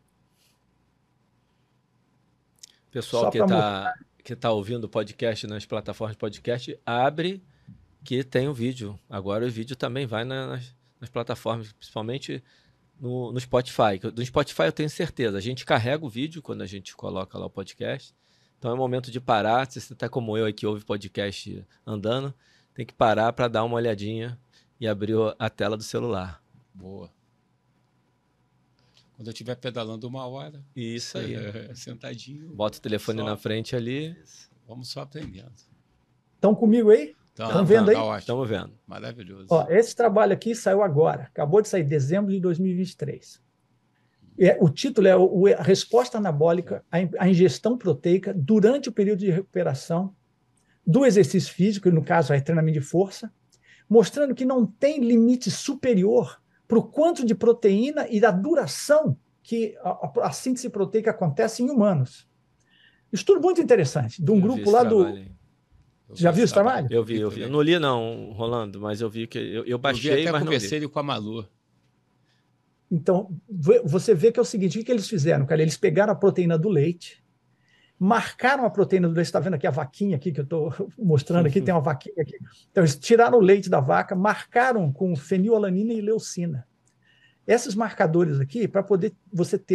Pessoal que está que tá ouvindo o podcast nas plataformas de podcast, abre que tem o vídeo. Agora o vídeo também vai nas, nas plataformas, principalmente no, no Spotify. No Spotify eu tenho certeza. A gente carrega o vídeo quando a gente coloca lá o podcast. Então é o momento de parar. Se você está como eu aqui, ouve podcast andando, tem que parar para dar uma olhadinha e abrir a tela do celular. Boa. Quando eu estiver pedalando uma hora. Isso aí. É, sentadinho. Bota o telefone só na frente ali. Vamos só aprendendo. Estão comigo aí? Estão tá, vendo tá, aí? Estamos vendo. Maravilhoso. Ó, esse trabalho aqui saiu agora. Acabou de sair em dezembro de dois mil e vinte e três. É, o título é o, a resposta anabólica à ingestão proteica durante o período de recuperação do exercício físico, no caso é treinamento de força, mostrando que não tem limite superior para o quanto de proteína e da duração que a, a, a síntese proteica acontece em humanos. Estudo muito interessante, de um eu grupo lá do... Já viu esse trabalho? Eu vi, eu vi. Eu não li não, Rolando, mas eu vi que... Eu, eu baixei, eu vi até mas não li. conversei com a Malu. Então, você vê que é o seguinte, o que eles fizeram, cara? Eles pegaram a proteína do leite, marcaram a proteína do leite, está vendo aqui a vaquinha aqui que eu estou mostrando aqui, tem uma vaquinha aqui. Então, eles tiraram o leite da vaca, marcaram com fenilalanina e leucina. Esses marcadores aqui, para poder você ter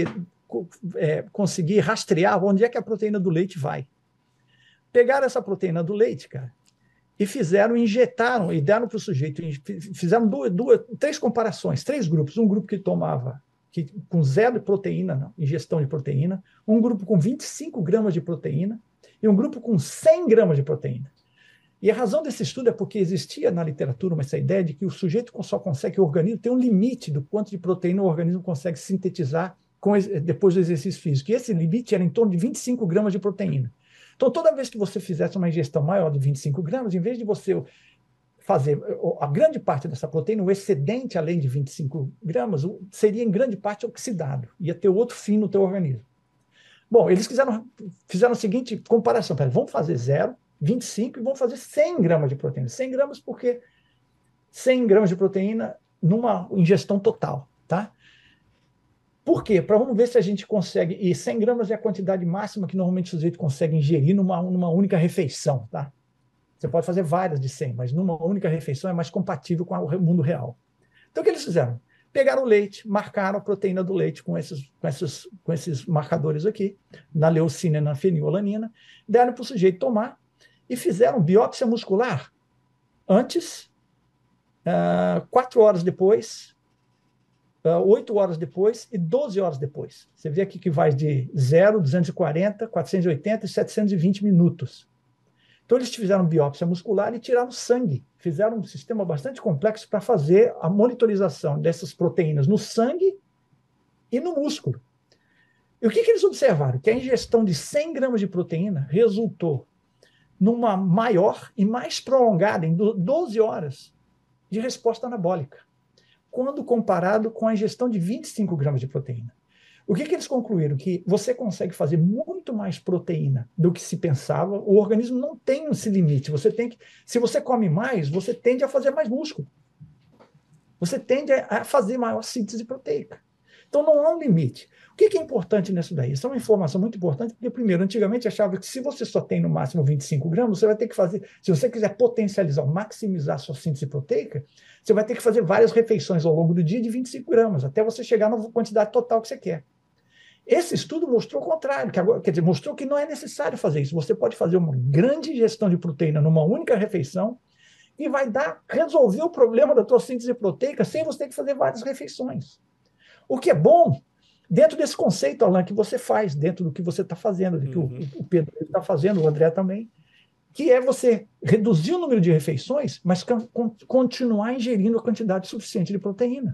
é, conseguir rastrear onde é que a proteína do leite vai. Pegaram essa proteína do leite, cara, e fizeram, injetaram, e deram para o sujeito, fizeram duas, duas, três comparações, três grupos. Um grupo que tomava que, com zero de proteína, não, ingestão de proteína, um grupo com vinte e cinco gramas de proteína e um grupo com cem gramas de proteína. E a razão desse estudo é porque existia na literatura essa ideia de que o sujeito só consegue, o organismo tem um limite do quanto de proteína o organismo consegue sintetizar com, depois do exercício físico. E esse limite era em torno de vinte e cinco gramas de proteína. Então, toda vez que você fizesse uma ingestão maior de vinte e cinco gramas, em vez de você fazer a grande parte dessa proteína, o excedente além de vinte e cinco gramas, seria em grande parte oxidado, ia ter outro fim no teu organismo. Bom, eles fizeram, fizeram a seguinte comparação, pera, vamos fazer zero, vinte e cinco e vamos fazer cem gramas de proteína. cem gramas porque cem gramas de proteína numa ingestão total, tá? Por quê? Para vamos ver se a gente consegue, e cem gramas é a quantidade máxima que normalmente o sujeito consegue ingerir numa, numa única refeição, tá? Você pode fazer várias de cem, mas numa única refeição é mais compatível com o mundo real. Então, o que eles fizeram? Pegaram o leite, marcaram a proteína do leite com esses, com esses, com esses marcadores aqui, na leucina e na fenilalanina, deram para o sujeito tomar e fizeram biópsia muscular antes, uh, quatro horas depois, oito horas depois e doze horas depois. Você vê aqui que vai de zero, duzentos e quarenta, quatrocentos e oitenta e setecentos e vinte minutos. Então, eles fizeram biópsia muscular e tiraram sangue. Fizeram um sistema bastante complexo para fazer a monitorização dessas proteínas no sangue e no músculo. E o que, que eles observaram? Que a ingestão de cem gramas de proteína resultou numa maior e mais prolongada, em doze horas, de resposta anabólica, quando comparado com a ingestão de vinte e cinco gramas de proteína. O que, que eles concluíram? Que você consegue fazer muito mais proteína do que se pensava. O organismo não tem esse limite. Você tem que, se você come mais, você tende a fazer mais músculo. Você tende a fazer maior síntese proteica. Então, não há um limite. O que, que é importante nisso daí? Isso é uma informação muito importante, porque, primeiro, antigamente achava que se você só tem no máximo vinte e cinco gramas, você vai ter que fazer, se você quiser potencializar, maximizar a sua síntese proteica, você vai ter que fazer várias refeições ao longo do dia de vinte e cinco gramas, até você chegar na quantidade total que você quer. Esse estudo mostrou o contrário, que agora, quer dizer, mostrou que não é necessário fazer isso. Você pode fazer uma grande ingestão de proteína numa única refeição e vai dar, resolver o problema da tua síntese proteica sem você ter que fazer várias refeições. O que é bom, dentro desse conceito, Alan, que você faz, dentro do que você está fazendo, do que uhum. o, o Pedro está fazendo, o André também, que é você reduzir o número de refeições, mas con- continuar ingerindo a quantidade suficiente de proteína.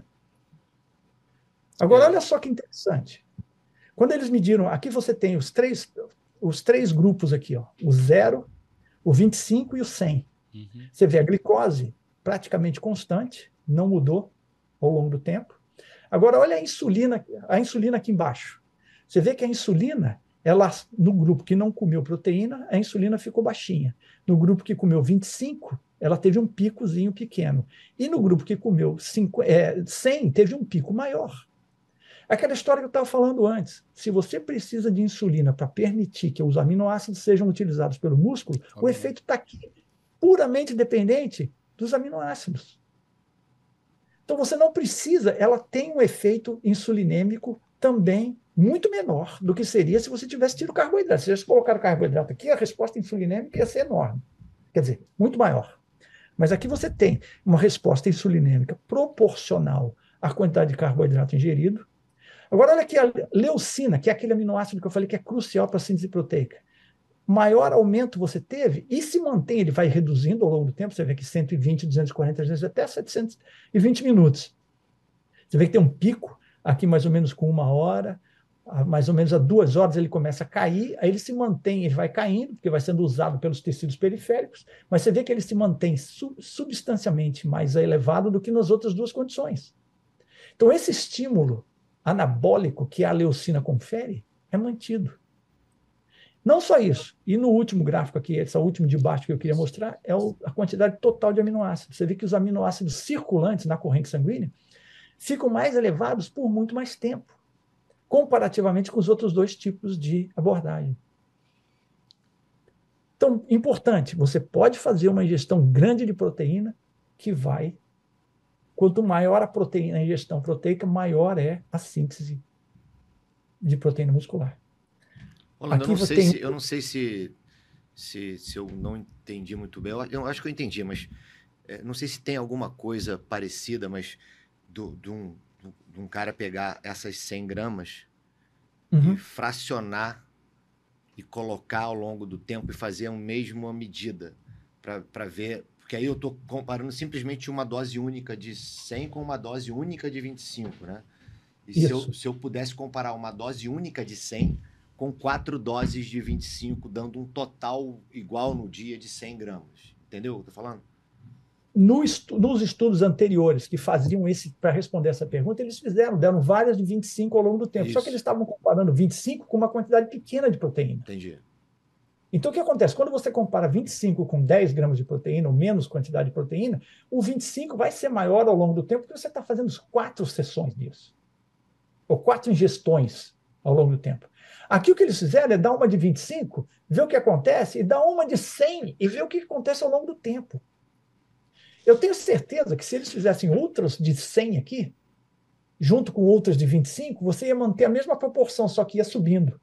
Agora, é. olha só que interessante. Quando eles mediram, aqui você tem os três, os três grupos aqui, ó, o zero, o vinte e cinco e o cem. Uhum. Você vê a glicose praticamente constante, não mudou ao longo do tempo. Agora, olha a insulina, a insulina aqui embaixo. Você vê que a insulina, ela, no grupo que não comeu proteína, a insulina ficou baixinha. No grupo que comeu vinte e cinco, ela teve um picozinho pequeno. E no grupo que comeu cinco, é, cem, teve um pico maior. Aquela história que eu estava falando antes. Se você precisa de insulina para permitir que os aminoácidos sejam utilizados pelo músculo, ah, o efeito está aqui, puramente dependente dos aminoácidos. Então, você não precisa, ela tem um efeito insulinêmico também muito menor do que seria se você tivesse tido carboidrato. Se você colocar o carboidrato aqui, a resposta insulinêmica ia ser enorme. Quer dizer, muito maior. Mas aqui você tem uma resposta insulinêmica proporcional à quantidade de carboidrato ingerido. Agora, olha aqui a leucina, que é aquele aminoácido que eu falei que é crucial para a síntese proteica. Maior aumento você teve e se mantém, ele vai reduzindo ao longo do tempo. Você vê que cento e vinte, duzentos e quarenta, trezentos, até setecentos e vinte minutos. Você vê que tem um pico aqui mais ou menos com uma hora, mais ou menos a duas horas ele começa a cair, aí ele se mantém, ele vai caindo, porque vai sendo usado pelos tecidos periféricos, mas você vê que ele se mantém sub, substancialmente mais elevado do que nas outras duas condições. Então, esse estímulo anabólico que a leucina confere é mantido. Não só isso, e no último gráfico aqui, esse último de baixo que eu queria mostrar, é o, a quantidade total de aminoácidos. Você vê que os aminoácidos circulantes na corrente sanguínea ficam mais elevados por muito mais tempo, comparativamente com os outros dois tipos de abordagem. Então, importante, você pode fazer uma ingestão grande de proteína que vai, quanto maior a proteína, a ingestão proteica, maior é a síntese de proteína muscular. Rolando, eu Aqui não você sei, tem- se, eu não sei se, se, se eu não entendi muito bem. Eu, eu acho que eu entendi, mas é, não sei se tem alguma coisa parecida, mas do, de, um, de um cara pegar essas cem gramas Uhum. e fracionar e colocar ao longo do tempo e fazer a mesma medida para ver. Porque aí eu estou comparando simplesmente uma dose única de cem com uma dose única de vinte e cinco, né? E se eu, Isso. se eu pudesse comparar uma dose única de cem com quatro doses de vinte e cinco, dando um total igual no dia de cem gramas. Entendeu o que eu tô falando? No estu- nos estudos anteriores que faziam esse, para responder essa pergunta, eles fizeram, deram várias de vinte e cinco ao longo do tempo. Só que Isso. eles estavam comparando vinte e cinco com uma quantidade pequena de proteína. Entendi. Então, o que acontece? Quando você compara vinte e cinco com dez gramas de proteína, ou menos quantidade de proteína, o vinte e cinco vai ser maior ao longo do tempo, porque você está fazendo quatro sessões disso. Ou quatro ingestões ao longo do tempo. Aqui o que eles fizeram é dar uma de vinte e cinco, ver o que acontece, e dar uma de cem e ver o que acontece ao longo do tempo. Eu tenho certeza que se eles fizessem outras de cem aqui, junto com outras de vinte e cinco, você ia manter a mesma proporção, só que ia subindo.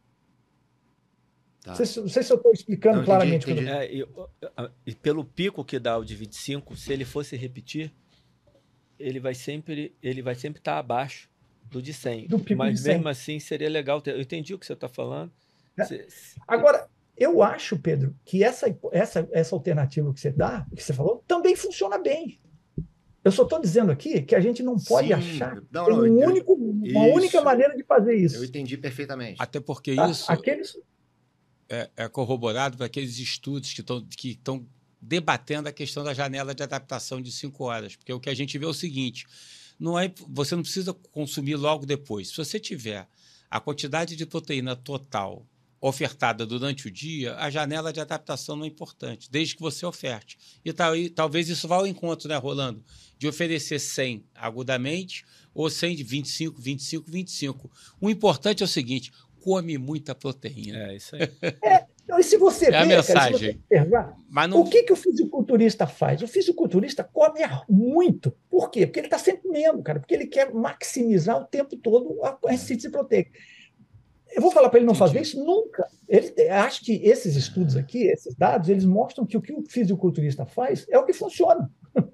Tá. Não sei se, não sei se eu estou explicando Não, entendi, claramente. entendi. É, e, e pelo pico que dá o de vinte e cinco, se ele fosse repetir, ele vai sempre ele vai sempre estar abaixo do de cem. Do pico Mas de cem. mesmo assim seria legal ter. Eu entendi o que você está falando. É. Se- se- Agora, eu acho, Pedro, que essa, essa, essa alternativa que você dá, que você falou, também funciona bem. Eu só estou dizendo aqui que a gente não pode Sim. achar que Não, tem não, um eu- único, uma isso. única maneira de fazer Eu isso. entendi perfeitamente. Até porque Tá? isso Aqueles, é, é corroborado por aqueles estudos que estão que estão debatendo a questão da janela de adaptação de cinco horas. Porque o que a gente vê é o seguinte, não é, você não precisa consumir logo depois. Se você tiver a quantidade de proteína total ofertada durante o dia, a janela de adaptação não é importante, desde que você oferte. E tal, talvez isso vá ao encontro, né, Rolando? De oferecer cem agudamente ou cem de vinte e cinco, vinte e cinco, vinte e cinco. O importante é o seguinte, come muita proteína. É isso aí. Não, e se você É a ver, cara, se você mensagem. observar, Mas não... o que, que o fisiculturista faz? O fisiculturista come muito. Por quê? Porque ele está sempre comendo, cara, porque ele quer maximizar o tempo todo a, a síntese proteica. Eu vou falar para ele não Entendi. fazer isso nunca. Ele, acho que esses estudos aqui, esses dados, eles mostram que o que o fisiculturista faz é o que funciona.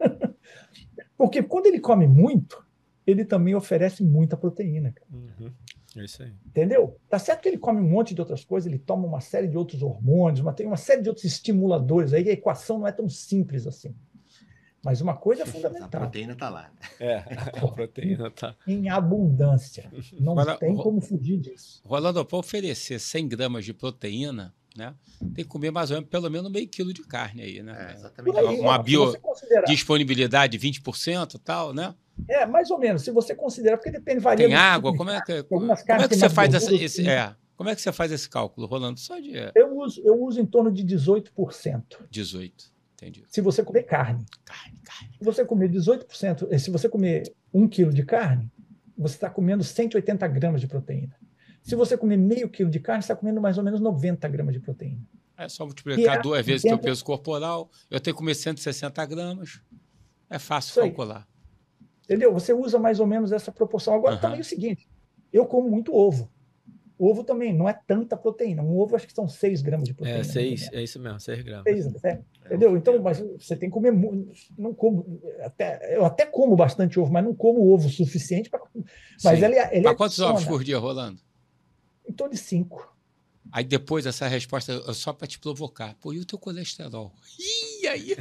Porque quando ele come muito, ele também oferece muita proteína, cara. Uhum. É isso aí. Entendeu? Tá certo que ele come um monte de outras coisas, ele toma uma série de outros hormônios, uma, tem uma série de outros estimuladores aí, a equação não é tão simples assim. Mas uma coisa é A fundamental, proteína tá lá. É, a proteína tá. em abundância. Não Agora, tem Ro- como fugir disso. Rolando, para oferecer cem gramas de proteína, né, tem que comer mais ou menos pelo menos meio quilo de carne aí, né? É, Por exatamente. aí, Uma ó, se bio- você considerar, Disponibilidade de vinte por cento e tal, né? é, mais ou menos, se você considerar, porque depende, varia Tem do tipo água, de como é que, algumas como é carnes que têm você mais faz essa, gordura, esse, tem- é, como é que você faz esse cálculo, Rolando? Só de é, Eu uso, eu uso em torno de dezoito por cento. dezoito, entendi. Se você comer carne. Carne, carne. Se você comer dezoito por cento, eh, se você comer um quilo de carne, você está comendo cento e oitenta gramas de proteína. Se você comer meio quilo de carne, você está comendo mais ou menos noventa gramas de proteína. É só multiplicar E é duas vezes o teu dentro- peso corporal, eu tenho que comer cento e sessenta gramas, é fácil Isso aí. calcular. Entendeu? Você usa mais ou menos essa proporção. Agora, Aham. também é o seguinte, eu como muito ovo. Ovo também não é tanta proteína. Um ovo acho que são seis gramas de proteína. É, mais ou seis, menos. é isso mesmo, seis gramas. Seis, é. Entendeu? Então, mas você tem que comer muito. Não como, até, eu até como bastante ovo, mas não como ovo suficiente para. Mas Sim. ele, ele Para quantos ovos adiciona por dia, Rolando? em torno de cinco. Aí depois essa resposta é só para te provocar. Pô, e o teu colesterol? Ih, aí...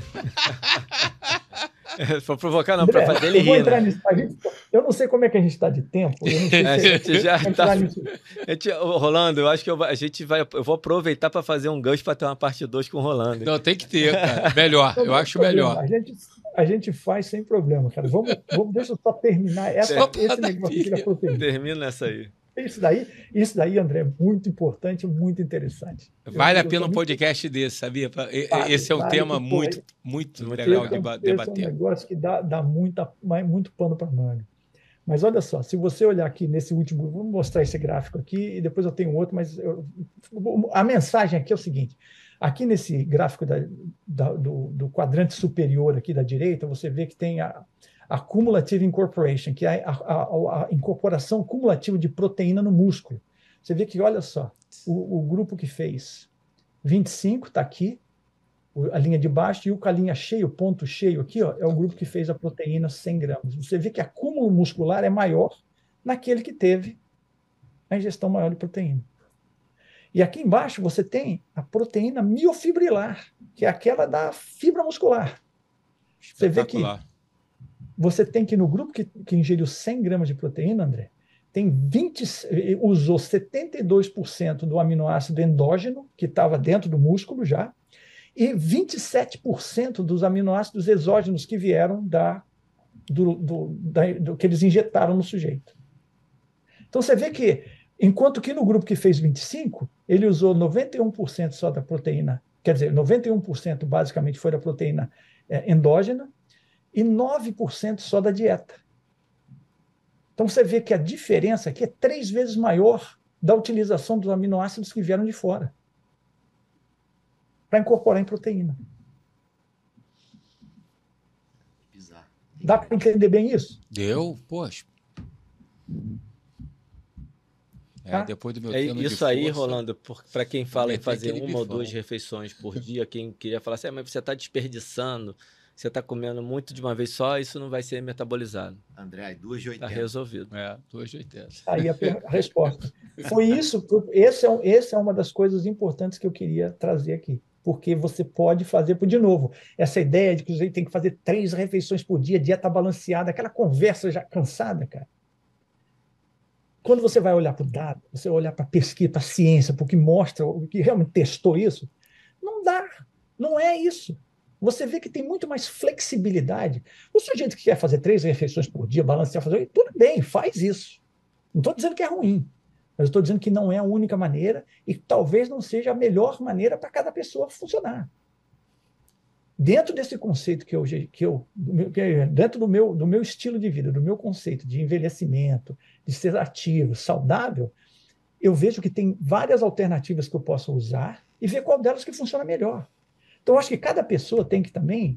Pra provocar, não, pra André, fazer ele eu vou rir. entrar Né? nisso. A gente- eu não sei como é que a gente está de tempo. Eu não sei A se gente já vai tá. entrar nisso. A gente, ô, Rolando, eu acho que eu, a gente vai. Eu vou aproveitar para fazer um gancho para ter uma parte dois com o Rolando. Não, tem que ter, cara. Melhor, Não eu tem acho problema. melhor. A gente, a gente faz sem problema, cara. Vamos, vamos, deixa eu só terminar essa, Só esse negócio aqui da proteína. Termina essa aí. Isso daí, isso daí, André, é muito importante, muito interessante. Vale Eu- a eu pena tô um muito- podcast desse, sabia? Pra- e- Vale, Esse é um vale, tema que, pô, muito, muito muito legal Esse é de um- ba- esse é um debater. negócio que dá, dá muita, mais- muito pano para manga. Mas olha só, se você olhar aqui nesse último, vou mostrar esse gráfico aqui e depois eu tenho outro, mas eu- a mensagem aqui é o seguinte: aqui nesse gráfico da- da- do, do quadrante superior aqui da direita, você vê que tem a, a cumulative incorporation, que é a, a- a- a incorporação cumulativa de proteína no músculo. Você vê que, olha só, o, o grupo que fez vinte e cinco está aqui, a linha de baixo, e o com a linha cheia, o ponto cheio aqui, ó, é o grupo que fez a proteína cem gramas. Você vê que o acúmulo muscular é maior naquele que teve a ingestão maior de proteína. E aqui embaixo você tem a proteína miofibrilar, que é aquela da fibra muscular. Você vê que você tem que no grupo que, que ingeriu cem gramas de proteína, André, tem vinte, usou setenta e dois por cento do aminoácido endógeno, que estava dentro do músculo já, e vinte e sete por cento dos aminoácidos exógenos que vieram da, do, do, da, do que eles injetaram no sujeito. Então você vê que, enquanto que no grupo que fez vinte e cinco, ele usou noventa e um por cento só da proteína, quer dizer, noventa e um por cento basicamente foi da proteína é, endógena e nove por cento só da dieta. Então você vê que a diferença aqui é três vezes maior da utilização dos aminoácidos que vieram de fora para incorporar em proteína. Bizarro. Dá para entender bem isso? Deu? Poxa. É, Tá? depois do meu É treino de isso aí, força, Rolando, para quem fala em meter fazer aquele uma ou bifão. duas refeições por dia, quem queria falar assim, ah, mas você está desperdiçando, você está comendo muito de uma vez só, isso não vai ser metabolizado. André, duas de Está oitenta. resolvido. É, duas de oitenta. Aí a, per- a resposta. Foi isso, esse é, um- esse é uma das coisas importantes que eu queria trazer aqui. Porque você pode fazer, de novo, essa ideia de que você tem que fazer três refeições por dia, dieta balanceada, aquela conversa já cansada, cara. Quando você vai olhar para o dado, você vai olhar para a pesquisa, para a ciência, para o que mostra, o que realmente testou isso, não dá, não é isso. Você vê que tem muito mais flexibilidade. O sujeito que quer fazer três refeições por dia, balancear, fazer, tudo bem, faz isso. Não estou dizendo que é ruim, mas estou dizendo que não é a única maneira e talvez não seja a melhor maneira para cada pessoa funcionar. Dentro desse conceito que eu, que eu dentro do meu, do meu estilo de vida, do meu conceito de envelhecimento, de ser ativo, saudável, eu vejo que tem várias alternativas que eu posso usar e ver qual delas que funciona melhor. Então, eu acho que cada pessoa tem que também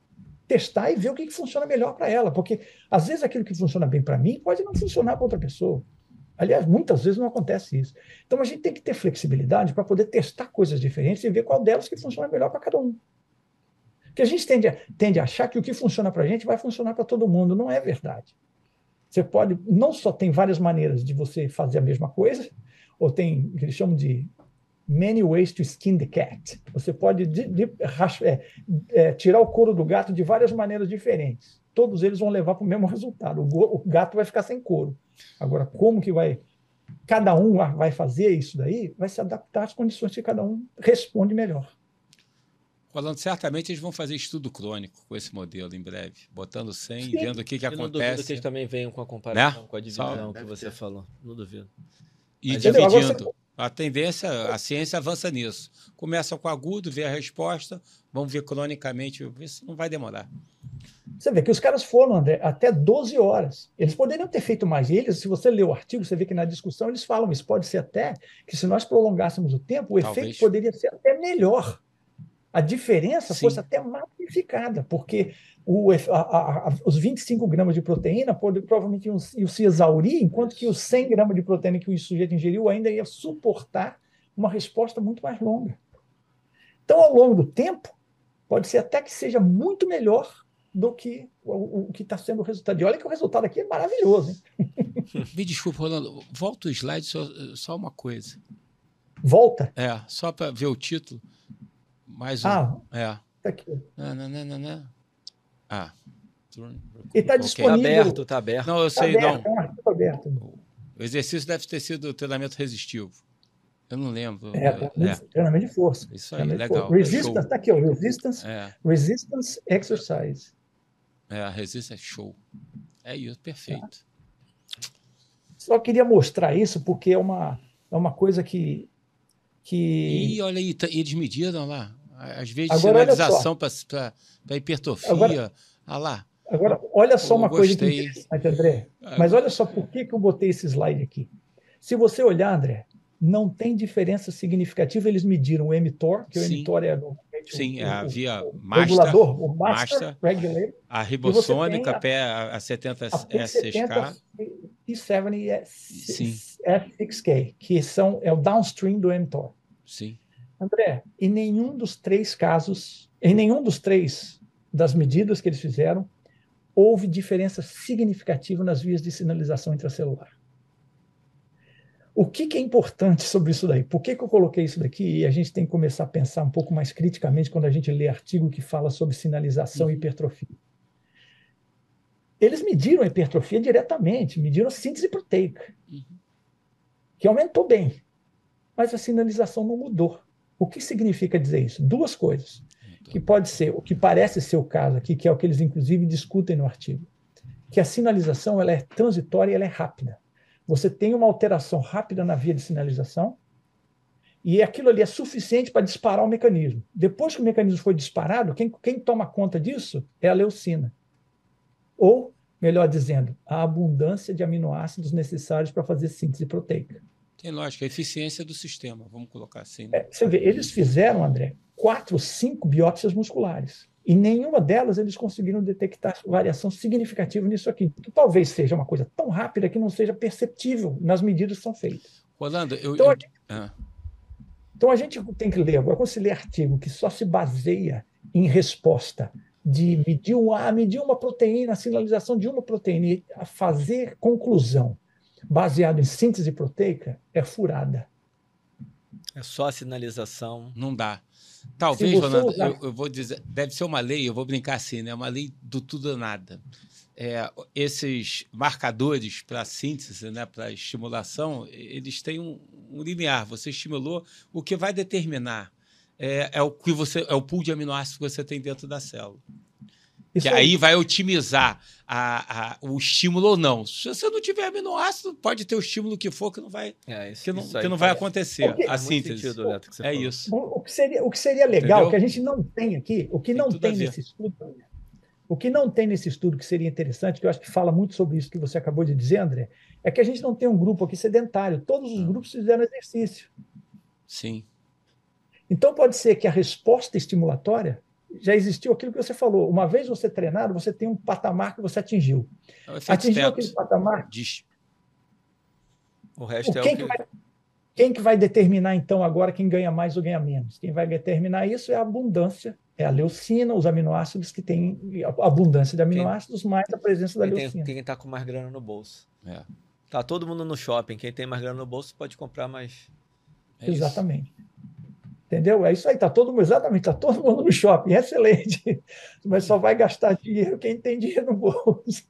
testar e ver o que, que funciona melhor para ela, porque às vezes aquilo que funciona bem para mim pode não funcionar para outra pessoa. Aliás, muitas vezes não acontece isso. Então, a gente tem que ter flexibilidade para poder testar coisas diferentes e ver qual delas que funciona melhor para cada um. Porque a gente tende a, tende a achar que o que funciona para a gente vai funcionar para todo mundo. Não é verdade. Você pode, não só tem várias maneiras de você fazer a mesma coisa, ou tem o que eles chamam de many ways to skin the cat. Você pode de, de, é, é, tirar o couro do gato de várias maneiras diferentes. Todos eles vão levar para o mesmo resultado. O, o gato vai ficar sem couro. Agora, como que vai... Cada um vai fazer isso daí, vai se adaptar às condições que cada um responde melhor. Falando, certamente eles vão fazer estudo crônico com esse modelo em breve, botando cem, Sim. vendo o que, que Eu não duvido acontece. que eles também venham com a comparação, Né? com a divisão Só- que você falou. Não duvido. E Mas- Entendeu? Agora dividindo. A tendência, a ciência avança nisso. Começa com agudo, vê a resposta, vamos ver cronicamente, isso não vai demorar. Você vê que os caras foram, André, até doze horas. Eles poderiam ter feito mais. E eles, se você ler o artigo, você vê que na discussão eles falam isso. Pode ser até que se nós prolongássemos o tempo, o Talvez. efeito poderia ser até melhor. A diferença Sim. fosse até magnificada, porque o, a, a, a, os vinte e cinco gramas de proteína pode, provavelmente iam, iam se exaurir, enquanto que os cem gramas de proteína que o sujeito ingeriu ainda ia suportar uma resposta muito mais longa. Então, ao longo do tempo, pode ser até que seja muito melhor do que o, o que está sendo o resultado. E olha que o resultado aqui é maravilhoso, hein? Me desculpa, Rolando, volta o slide, só, só uma coisa. Volta. É, só para ver o título. Mais um. Ah, É. tá aqui. Não, não, não, não, não. Ah. E está Ok. Tá disponível. aberto, tá aberto. Não, eu Está sei, aberto, não. é um arquivo aberto. O exercício deve ter sido treinamento resistivo. Eu não lembro. É, treinamento, treinamento de força. Isso aí, Treinamento de legal. força. Resistance, Show. está aqui, ó, resistance, É, resistance exercise. é, a resistência é show. É isso, perfeito. Só queria mostrar isso porque é uma, é uma coisa que... que... E olha aí, tá- eles mediram lá. Às vezes, Agora, olha sinalização para hipertrofia. Agora- Ah lá. Agora, olha só Eu uma coisa que gostei. interessante, André. Ah, Mas olha só por que, que eu botei esse slide aqui. Se você olhar, André, não tem diferença significativa. Eles mediram o mTOR, que Sim. o mTOR é exatamente. Sim, o, é a via o, master, regulador, o master, master regulator. a ribossônica, a, P, a setenta S seis K. P setenta e Sim. S seis K, que são, é o downstream do mTOR. Sim. André, em nenhum dos três casos, em nenhum dos três das medidas que eles fizeram, houve diferença significativa nas vias de sinalização intracelular. O que, que é importante sobre isso daí? Por que, que eu coloquei isso daqui? E a gente tem que começar a pensar um pouco mais criticamente quando a gente lê artigo que fala sobre sinalização e hipertrofia. Eles mediram a hipertrofia diretamente, mediram a síntese proteica, que aumentou bem, mas a sinalização não mudou. O que significa dizer isso? Duas coisas, que pode ser, o que parece ser o caso aqui, que é o que eles inclusive discutem no artigo, que a sinalização ela é transitória e ela é rápida. Você tem uma alteração rápida na via de sinalização e aquilo ali é suficiente para disparar o mecanismo. Depois que o mecanismo foi disparado, quem, quem toma conta disso é a leucina. Ou, melhor dizendo, a abundância de aminoácidos necessários para fazer síntese proteica. Tem lógica, a eficiência do sistema, vamos colocar assim. Né? É, você vê, eles fizeram, André, quatro, cinco biópsias musculares. E nenhuma delas eles conseguiram detectar variação significativa nisso aqui. Que talvez seja uma coisa tão rápida que não seja perceptível nas medidas que são feitas. Rolando, eu... Então, eu... a gente, ah. então a gente tem que ler, agora quando você lê artigo que só se baseia em resposta de medir, um, ah, medir uma proteína, a sinalização de uma proteína e a fazer conclusão baseado em síntese proteica, é furada. É só a sinalização. Não dá. Talvez, Ronaldo, usar... eu, eu vou dizer, deve ser uma lei, eu vou brincar assim, né? Uma lei do tudo ou nada. É, esses marcadores para síntese, né, para estimulação, eles têm um, um limiar. Você estimulou, o que vai determinar é, é o que você é o pool de aminoácidos que você tem dentro da célula. Isso que aí, aí vai otimizar a, a, o estímulo ou não. Se você não tiver aminoácido, pode ter o estímulo que for, que não vai, é, isso, que não, isso que não vai acontecer. Porque, a síntese. Sentido, Leto, que você é falou. isso. O, o, que seria, o que seria legal, o que a gente não tem aqui, o que tem não tem nesse estudo, o que não tem nesse estudo que seria interessante, que eu acho que fala muito sobre isso que você acabou de dizer, André, é que a gente não tem um grupo aqui sedentário. Todos os grupos fizeram exercício. Sim. Então pode ser que a resposta estimulatória já existiu aquilo que você falou. Uma vez você treinado, você tem um patamar que você atingiu. É atingiu aquele patamar. Diz. O resto o é quem o que... que vai, quem que vai determinar, então, agora quem ganha mais ou ganha menos? Quem vai determinar isso é a abundância, é a leucina, os aminoácidos que têm a abundância de aminoácidos, quem, mais a presença da quem leucina. Tem, quem está com mais grana no bolso. É. Tá todo mundo no shopping. Quem tem mais grana no bolso pode comprar mais. É exatamente. Isso. Entendeu? É isso aí, tá todo mundo, exatamente, tá todo mundo no shopping, excelente. Mas só vai gastar dinheiro quem tem dinheiro no bolso.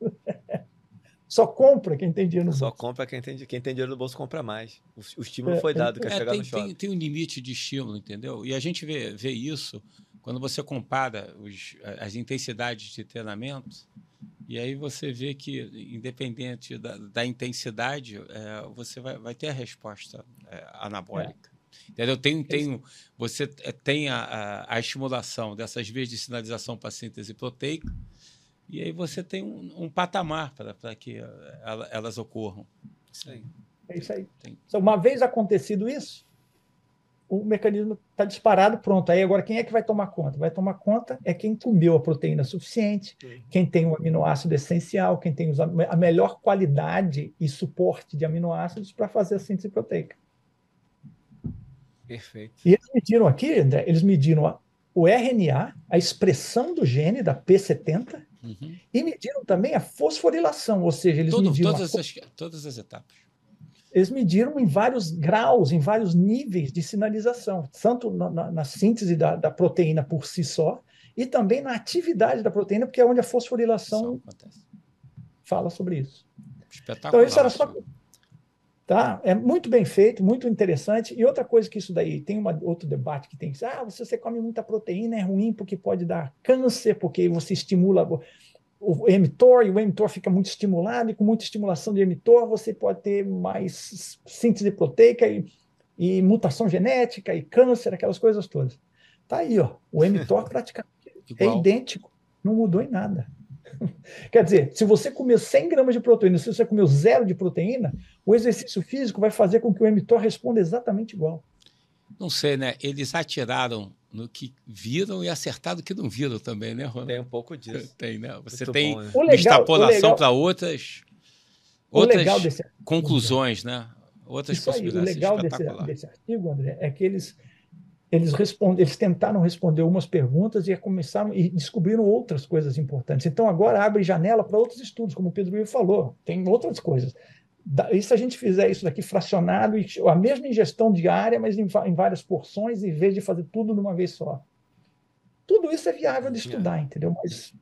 Só compra quem tem dinheiro no só bolso. Só compra quem tem, quem tem dinheiro no bolso, compra mais. O, o estímulo é, foi dado, quer é, chegar tem, no shopping. Tem, tem um limite de estímulo, entendeu? E a gente vê, vê isso quando você compara os, as intensidades de treinamento, e aí você vê que, independente da, da intensidade, é, você vai, vai ter a resposta é, anabólica. É. Entendeu? Tem, tem, você tem a, a, a estimulação dessas vias de sinalização para síntese proteica, e aí você tem um, um patamar para que ela, elas ocorram. Isso aí. É isso aí. Tem. Então, uma vez acontecido isso, o mecanismo está disparado, pronto. Aí agora quem é que vai tomar conta? Vai tomar conta é quem comeu a proteína suficiente, Sim. quem tem um aminoácido essencial, quem tem a melhor qualidade e suporte de aminoácidos para fazer a síntese proteica. Perfeito. E eles mediram aqui, André, eles mediram a, o R N A, a expressão do gene da P setenta, uhum. e mediram também a fosforilação, ou seja, eles Todo, mediram... Todas, a, as, todas as etapas. Eles mediram em vários graus, em vários níveis de sinalização, tanto na, na, na síntese da, da proteína por si só, e também na atividade da proteína, porque é onde a fosforilação fala sobre isso. Espetacular. Então, isso era só... Tá? É muito bem feito, muito interessante. E outra coisa que isso daí, tem uma, outro debate que tem, ah, se você come muita proteína é ruim porque pode dar câncer, porque você estimula o mTOR, e o mTOR fica muito estimulado, e com muita estimulação de mTOR você pode ter mais síntese proteica e, e mutação genética e câncer, aquelas coisas todas. Tá aí, ó, o mTOR praticamente é idêntico, não mudou em nada. Quer dizer, se você comer cem gramas de proteína, se você comer zero de proteína, o exercício físico vai fazer com que o mTOR responda exatamente igual. Não sei, né? Eles atiraram no que viram e acertaram no que não viram também, né, Ronaldo? Tem um pouco disso. Tem, né? Você Muito tem bom, né? O uma legal- extrapolação o legal- para outras, O outras legal desse artigo, conclusões, né? Outras Isso aí, o possibilidades. legal desse, Espetacular. desse artigo, André, é que eles, eles, respondem, eles tentaram responder umas perguntas e começaram e descobriram outras coisas importantes. Então, agora abre janela para outros estudos, como o Pedro Will falou, tem outras coisas. Da- E se a gente fizer isso daqui fracionado, e a mesma ingestão diária, mas em, va- em várias porções, em vez de fazer tudo de uma vez só. Tudo isso é viável de estudar, entendeu? Mas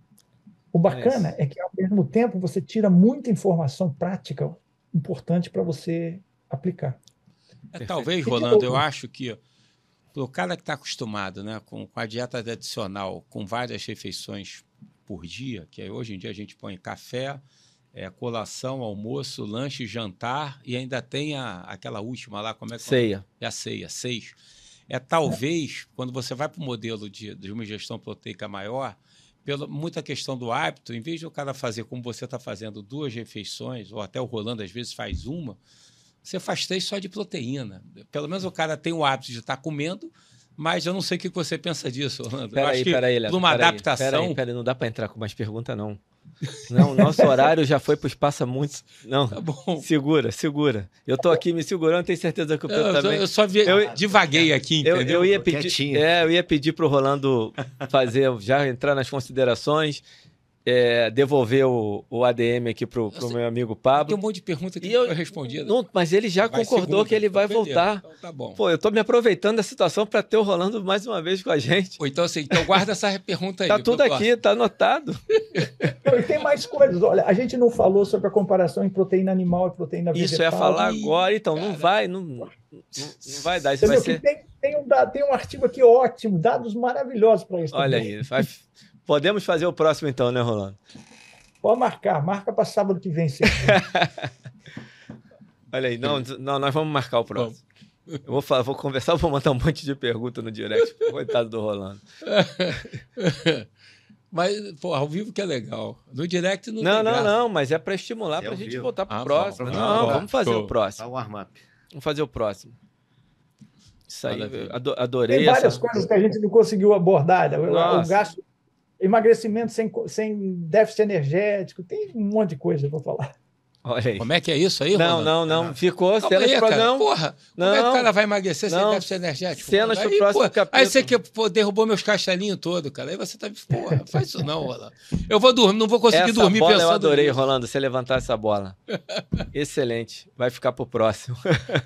o bacana Mas- é que, ao mesmo tempo, você tira muita informação prática importante para você aplicar. É, talvez, E de Rolando, eu novo- acho que para o cara que está acostumado, né, com, com a dieta tradicional, com várias refeições por dia, que aí hoje em dia a gente põe café, é, colação, almoço, lanche, jantar e ainda tem a, aquela última lá, como é que Ceia. é a ceia, seis. É talvez, quando você vai para o modelo de, de uma ingestão proteica maior, pela muita questão do hábito, em vez de o cara fazer como você está fazendo duas refeições, ou até o Rolando às vezes faz uma, você faz três só de proteína. Pelo menos o cara tem o hábito de estar comendo, mas eu não sei o que você pensa disso, Rolando. Eu acho Peraí, que peraí, para uma adaptação... Peraí, peraí, não dá para entrar com mais pergunta, não. Não, nosso horário já foi para o espaço há muito. Não, Tá bom. segura, segura. Eu tô aqui me segurando, tenho certeza que o Pedro Eu, só- também. eu só vi, Eu- divaguei aqui, Eu, entendeu? eu ia Tô pedir, quietinho. é, eu ia pedir para o Rolando fazer, já entrar nas considerações, é, devolver o, o A D M aqui pro, pro sei. meu amigo Tem Pablo. um monte de pergunta que E não eu- foi respondida. Não, mas ele já Vai concordou segunda, que ele então vai beleza. voltar. Então tá bom. Pô, eu tô me aproveitando da situação para ter o Rolando mais uma vez com a gente. Ou então, assim, então guarda essa pergunta aí. Tá pro tudo próximo. aqui, tá anotado. Não, e tem mais coisas. Olha, a gente não falou sobre a comparação em proteína animal e proteína vegetal. Isso eu ia falar Ih, agora, então não cara. vai, não, não, não vai dar. Isso vai Entendeu? Que ser. tem, tem, um, da- tem um artigo aqui ótimo, dados maravilhosos para isso. Olha também. aí, vai- podemos fazer o próximo então, né, Rolando? Pode marcar, marca para sábado que vem. sim. Olha aí, não, não, nós vamos marcar o próximo. Eu vou, falar, vou conversar, vou mandar um monte de pergunta no direct. Coitado do Rolando. Mas, pô, ao vivo que é legal. No direct não Não, tem não, graça. não, mas é para estimular É para a ao gente vivo. voltar pro Ah, próximo. bom, Não, bom. vamos fazer Show. o próximo. Só o warm-up. Vamos fazer o próximo. Isso aí, Maravilha. eu ado- adorei Tem várias essa. coisas que a gente não conseguiu abordar. né? O, Nossa. o gasto, emagrecimento sem, sem déficit energético, tem um monte de coisa para falar. Olha aí. Como é que é isso aí, Não, Rolando? não, não. Ficou Calma cenas aí, pro cara. não. Porra, como é que Não. o cara vai emagrecer sem Não. déficit energético? Cenas pro Aí, próximo pô, capítulo. Aí você que, pô, derrubou meus castelinhos todos, cara. Aí você tá... Porra, faz isso não, Rolando. Eu vou dormir, não vou conseguir Essa dormir bola pensando eu adorei, nisso. Rolando, você levantar essa bola. Excelente. Vai ficar pro próximo.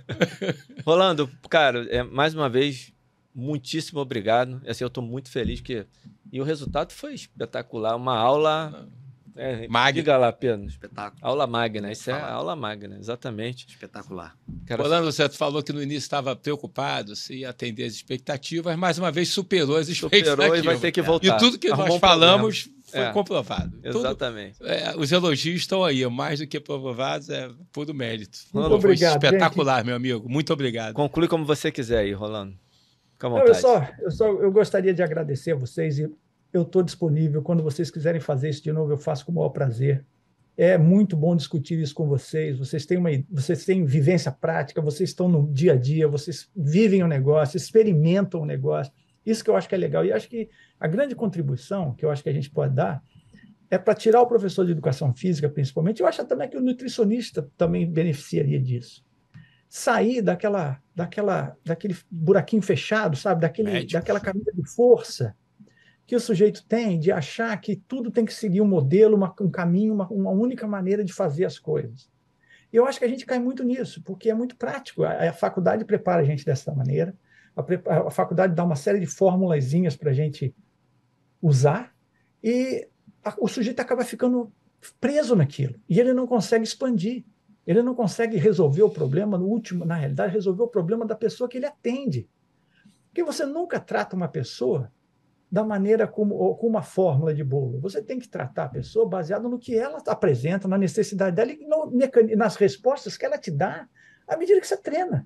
Rolando, cara, é, mais uma vez, muitíssimo obrigado. Assim, eu tô muito feliz que... E o resultado foi espetacular. Uma aula... É, Magna. diga lá, Pedro. Espetáculo. Aula magna. Isso é Falar. aula magna, exatamente. Espetacular. Cara, Rolando, você falou que no início estava preocupado, se ia atender as expectativas, mais uma vez superou as superou expectativas. e vai ter que voltar. E tudo que Arrumou nós um problema. falamos foi É. comprovado. Tudo- Exatamente. é, os elogios estão aí, mais do que provados, é puro mérito. Muito Foi obrigado, espetacular, meu amigo. Muito obrigado. Conclui como você quiser aí, Rolando. Fica à Não, vontade. eu, só, eu, só, eu gostaria de agradecer a vocês e eu estou disponível. Quando vocês quiserem fazer isso de novo, eu faço com o maior prazer. É muito bom discutir isso com vocês. Vocês têm, uma, vocês têm vivência prática, vocês estão no dia a dia, vocês vivem o negócio, experimentam o negócio. Isso que eu acho que é legal. E acho que a grande contribuição que eu acho que a gente pode dar é para tirar o professor de educação física, principalmente. Eu acho também que o nutricionista também beneficiaria disso. Sair daquela, daquela, daquele buraquinho fechado, sabe? Daquele, Médico. daquela camisa de força que o sujeito tem de achar que tudo tem que seguir um modelo, uma, um caminho, uma, uma única maneira de fazer as coisas. E eu acho que a gente cai muito nisso, porque é muito prático. A, a faculdade prepara a gente dessa maneira, a, pre- a faculdade dá uma série de formulazinhas para a gente usar, e a, o sujeito acaba ficando preso naquilo, e ele não consegue expandir. Ele não consegue resolver o problema, no último, na realidade, resolver o problema da pessoa que ele atende. Porque você nunca trata uma pessoa da maneira como, com uma fórmula de bolo. Você tem que tratar a pessoa baseado no que ela apresenta, na necessidade dela e no, nas respostas que ela te dá à medida que você treina.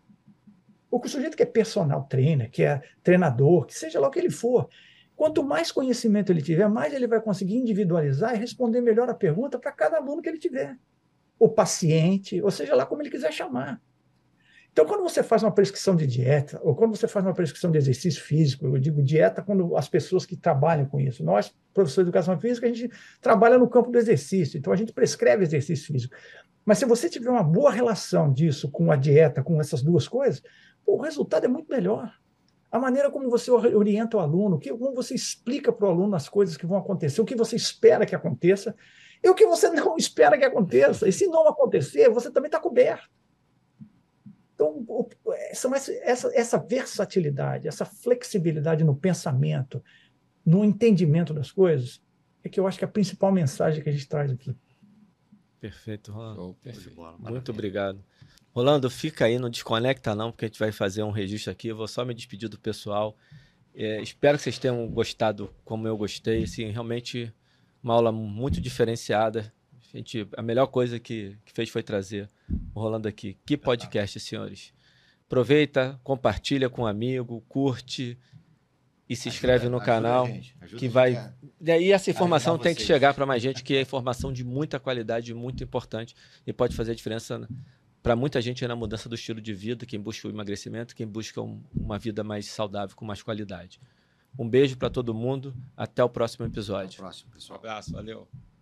O sujeito que é personal trainer, que é treinador, que seja lá o que ele for, quanto mais conhecimento ele tiver, mais ele vai conseguir individualizar e responder melhor a pergunta para cada aluno que ele tiver. Ou paciente, ou seja lá como ele quiser chamar. Então, quando você faz uma prescrição de dieta, ou quando você faz uma prescrição de exercício físico, eu digo dieta quando as pessoas que trabalham com isso, nós, professores de educação física, a gente trabalha no campo do exercício, então a gente prescreve exercício físico. Mas se você tiver uma boa relação disso com a dieta, com essas duas coisas, pô, o resultado é muito melhor. A maneira como você orienta o aluno, como você explica para o aluno as coisas que vão acontecer, o que você espera que aconteça e o que você não espera que aconteça. E se não acontecer, você também está coberto. Então, são essa, essa, essa versatilidade, essa flexibilidade no pensamento, no entendimento das coisas, é que eu acho que é a principal mensagem que a gente traz aqui. Perfeito, Rolando. Oh, perfeito. Muito obrigado. Rolando, fica aí, não desconecta não, porque a gente vai fazer um registro aqui. Eu vou só me despedir do pessoal. É, espero que vocês tenham gostado como eu gostei. Assim, realmente uma aula muito diferenciada. A, gente, a melhor coisa que, que fez foi trazer o Rolando aqui. Que podcast, senhores. Aproveita, compartilha com um amigo, curte e se inscreve Ajuda- no canal. ajuda a gente, ajuda Que a gente vai... a- E aí essa informação ajudar tem que vocês. chegar para mais gente, que é informação de muita qualidade, muito importante e pode fazer a diferença para muita gente na mudança do estilo de vida, quem busca o emagrecimento, quem busca um- uma vida mais saudável, com mais qualidade. Um beijo para todo mundo, até o próximo Até o episódio. próximo, Um pessoal. abraço, valeu.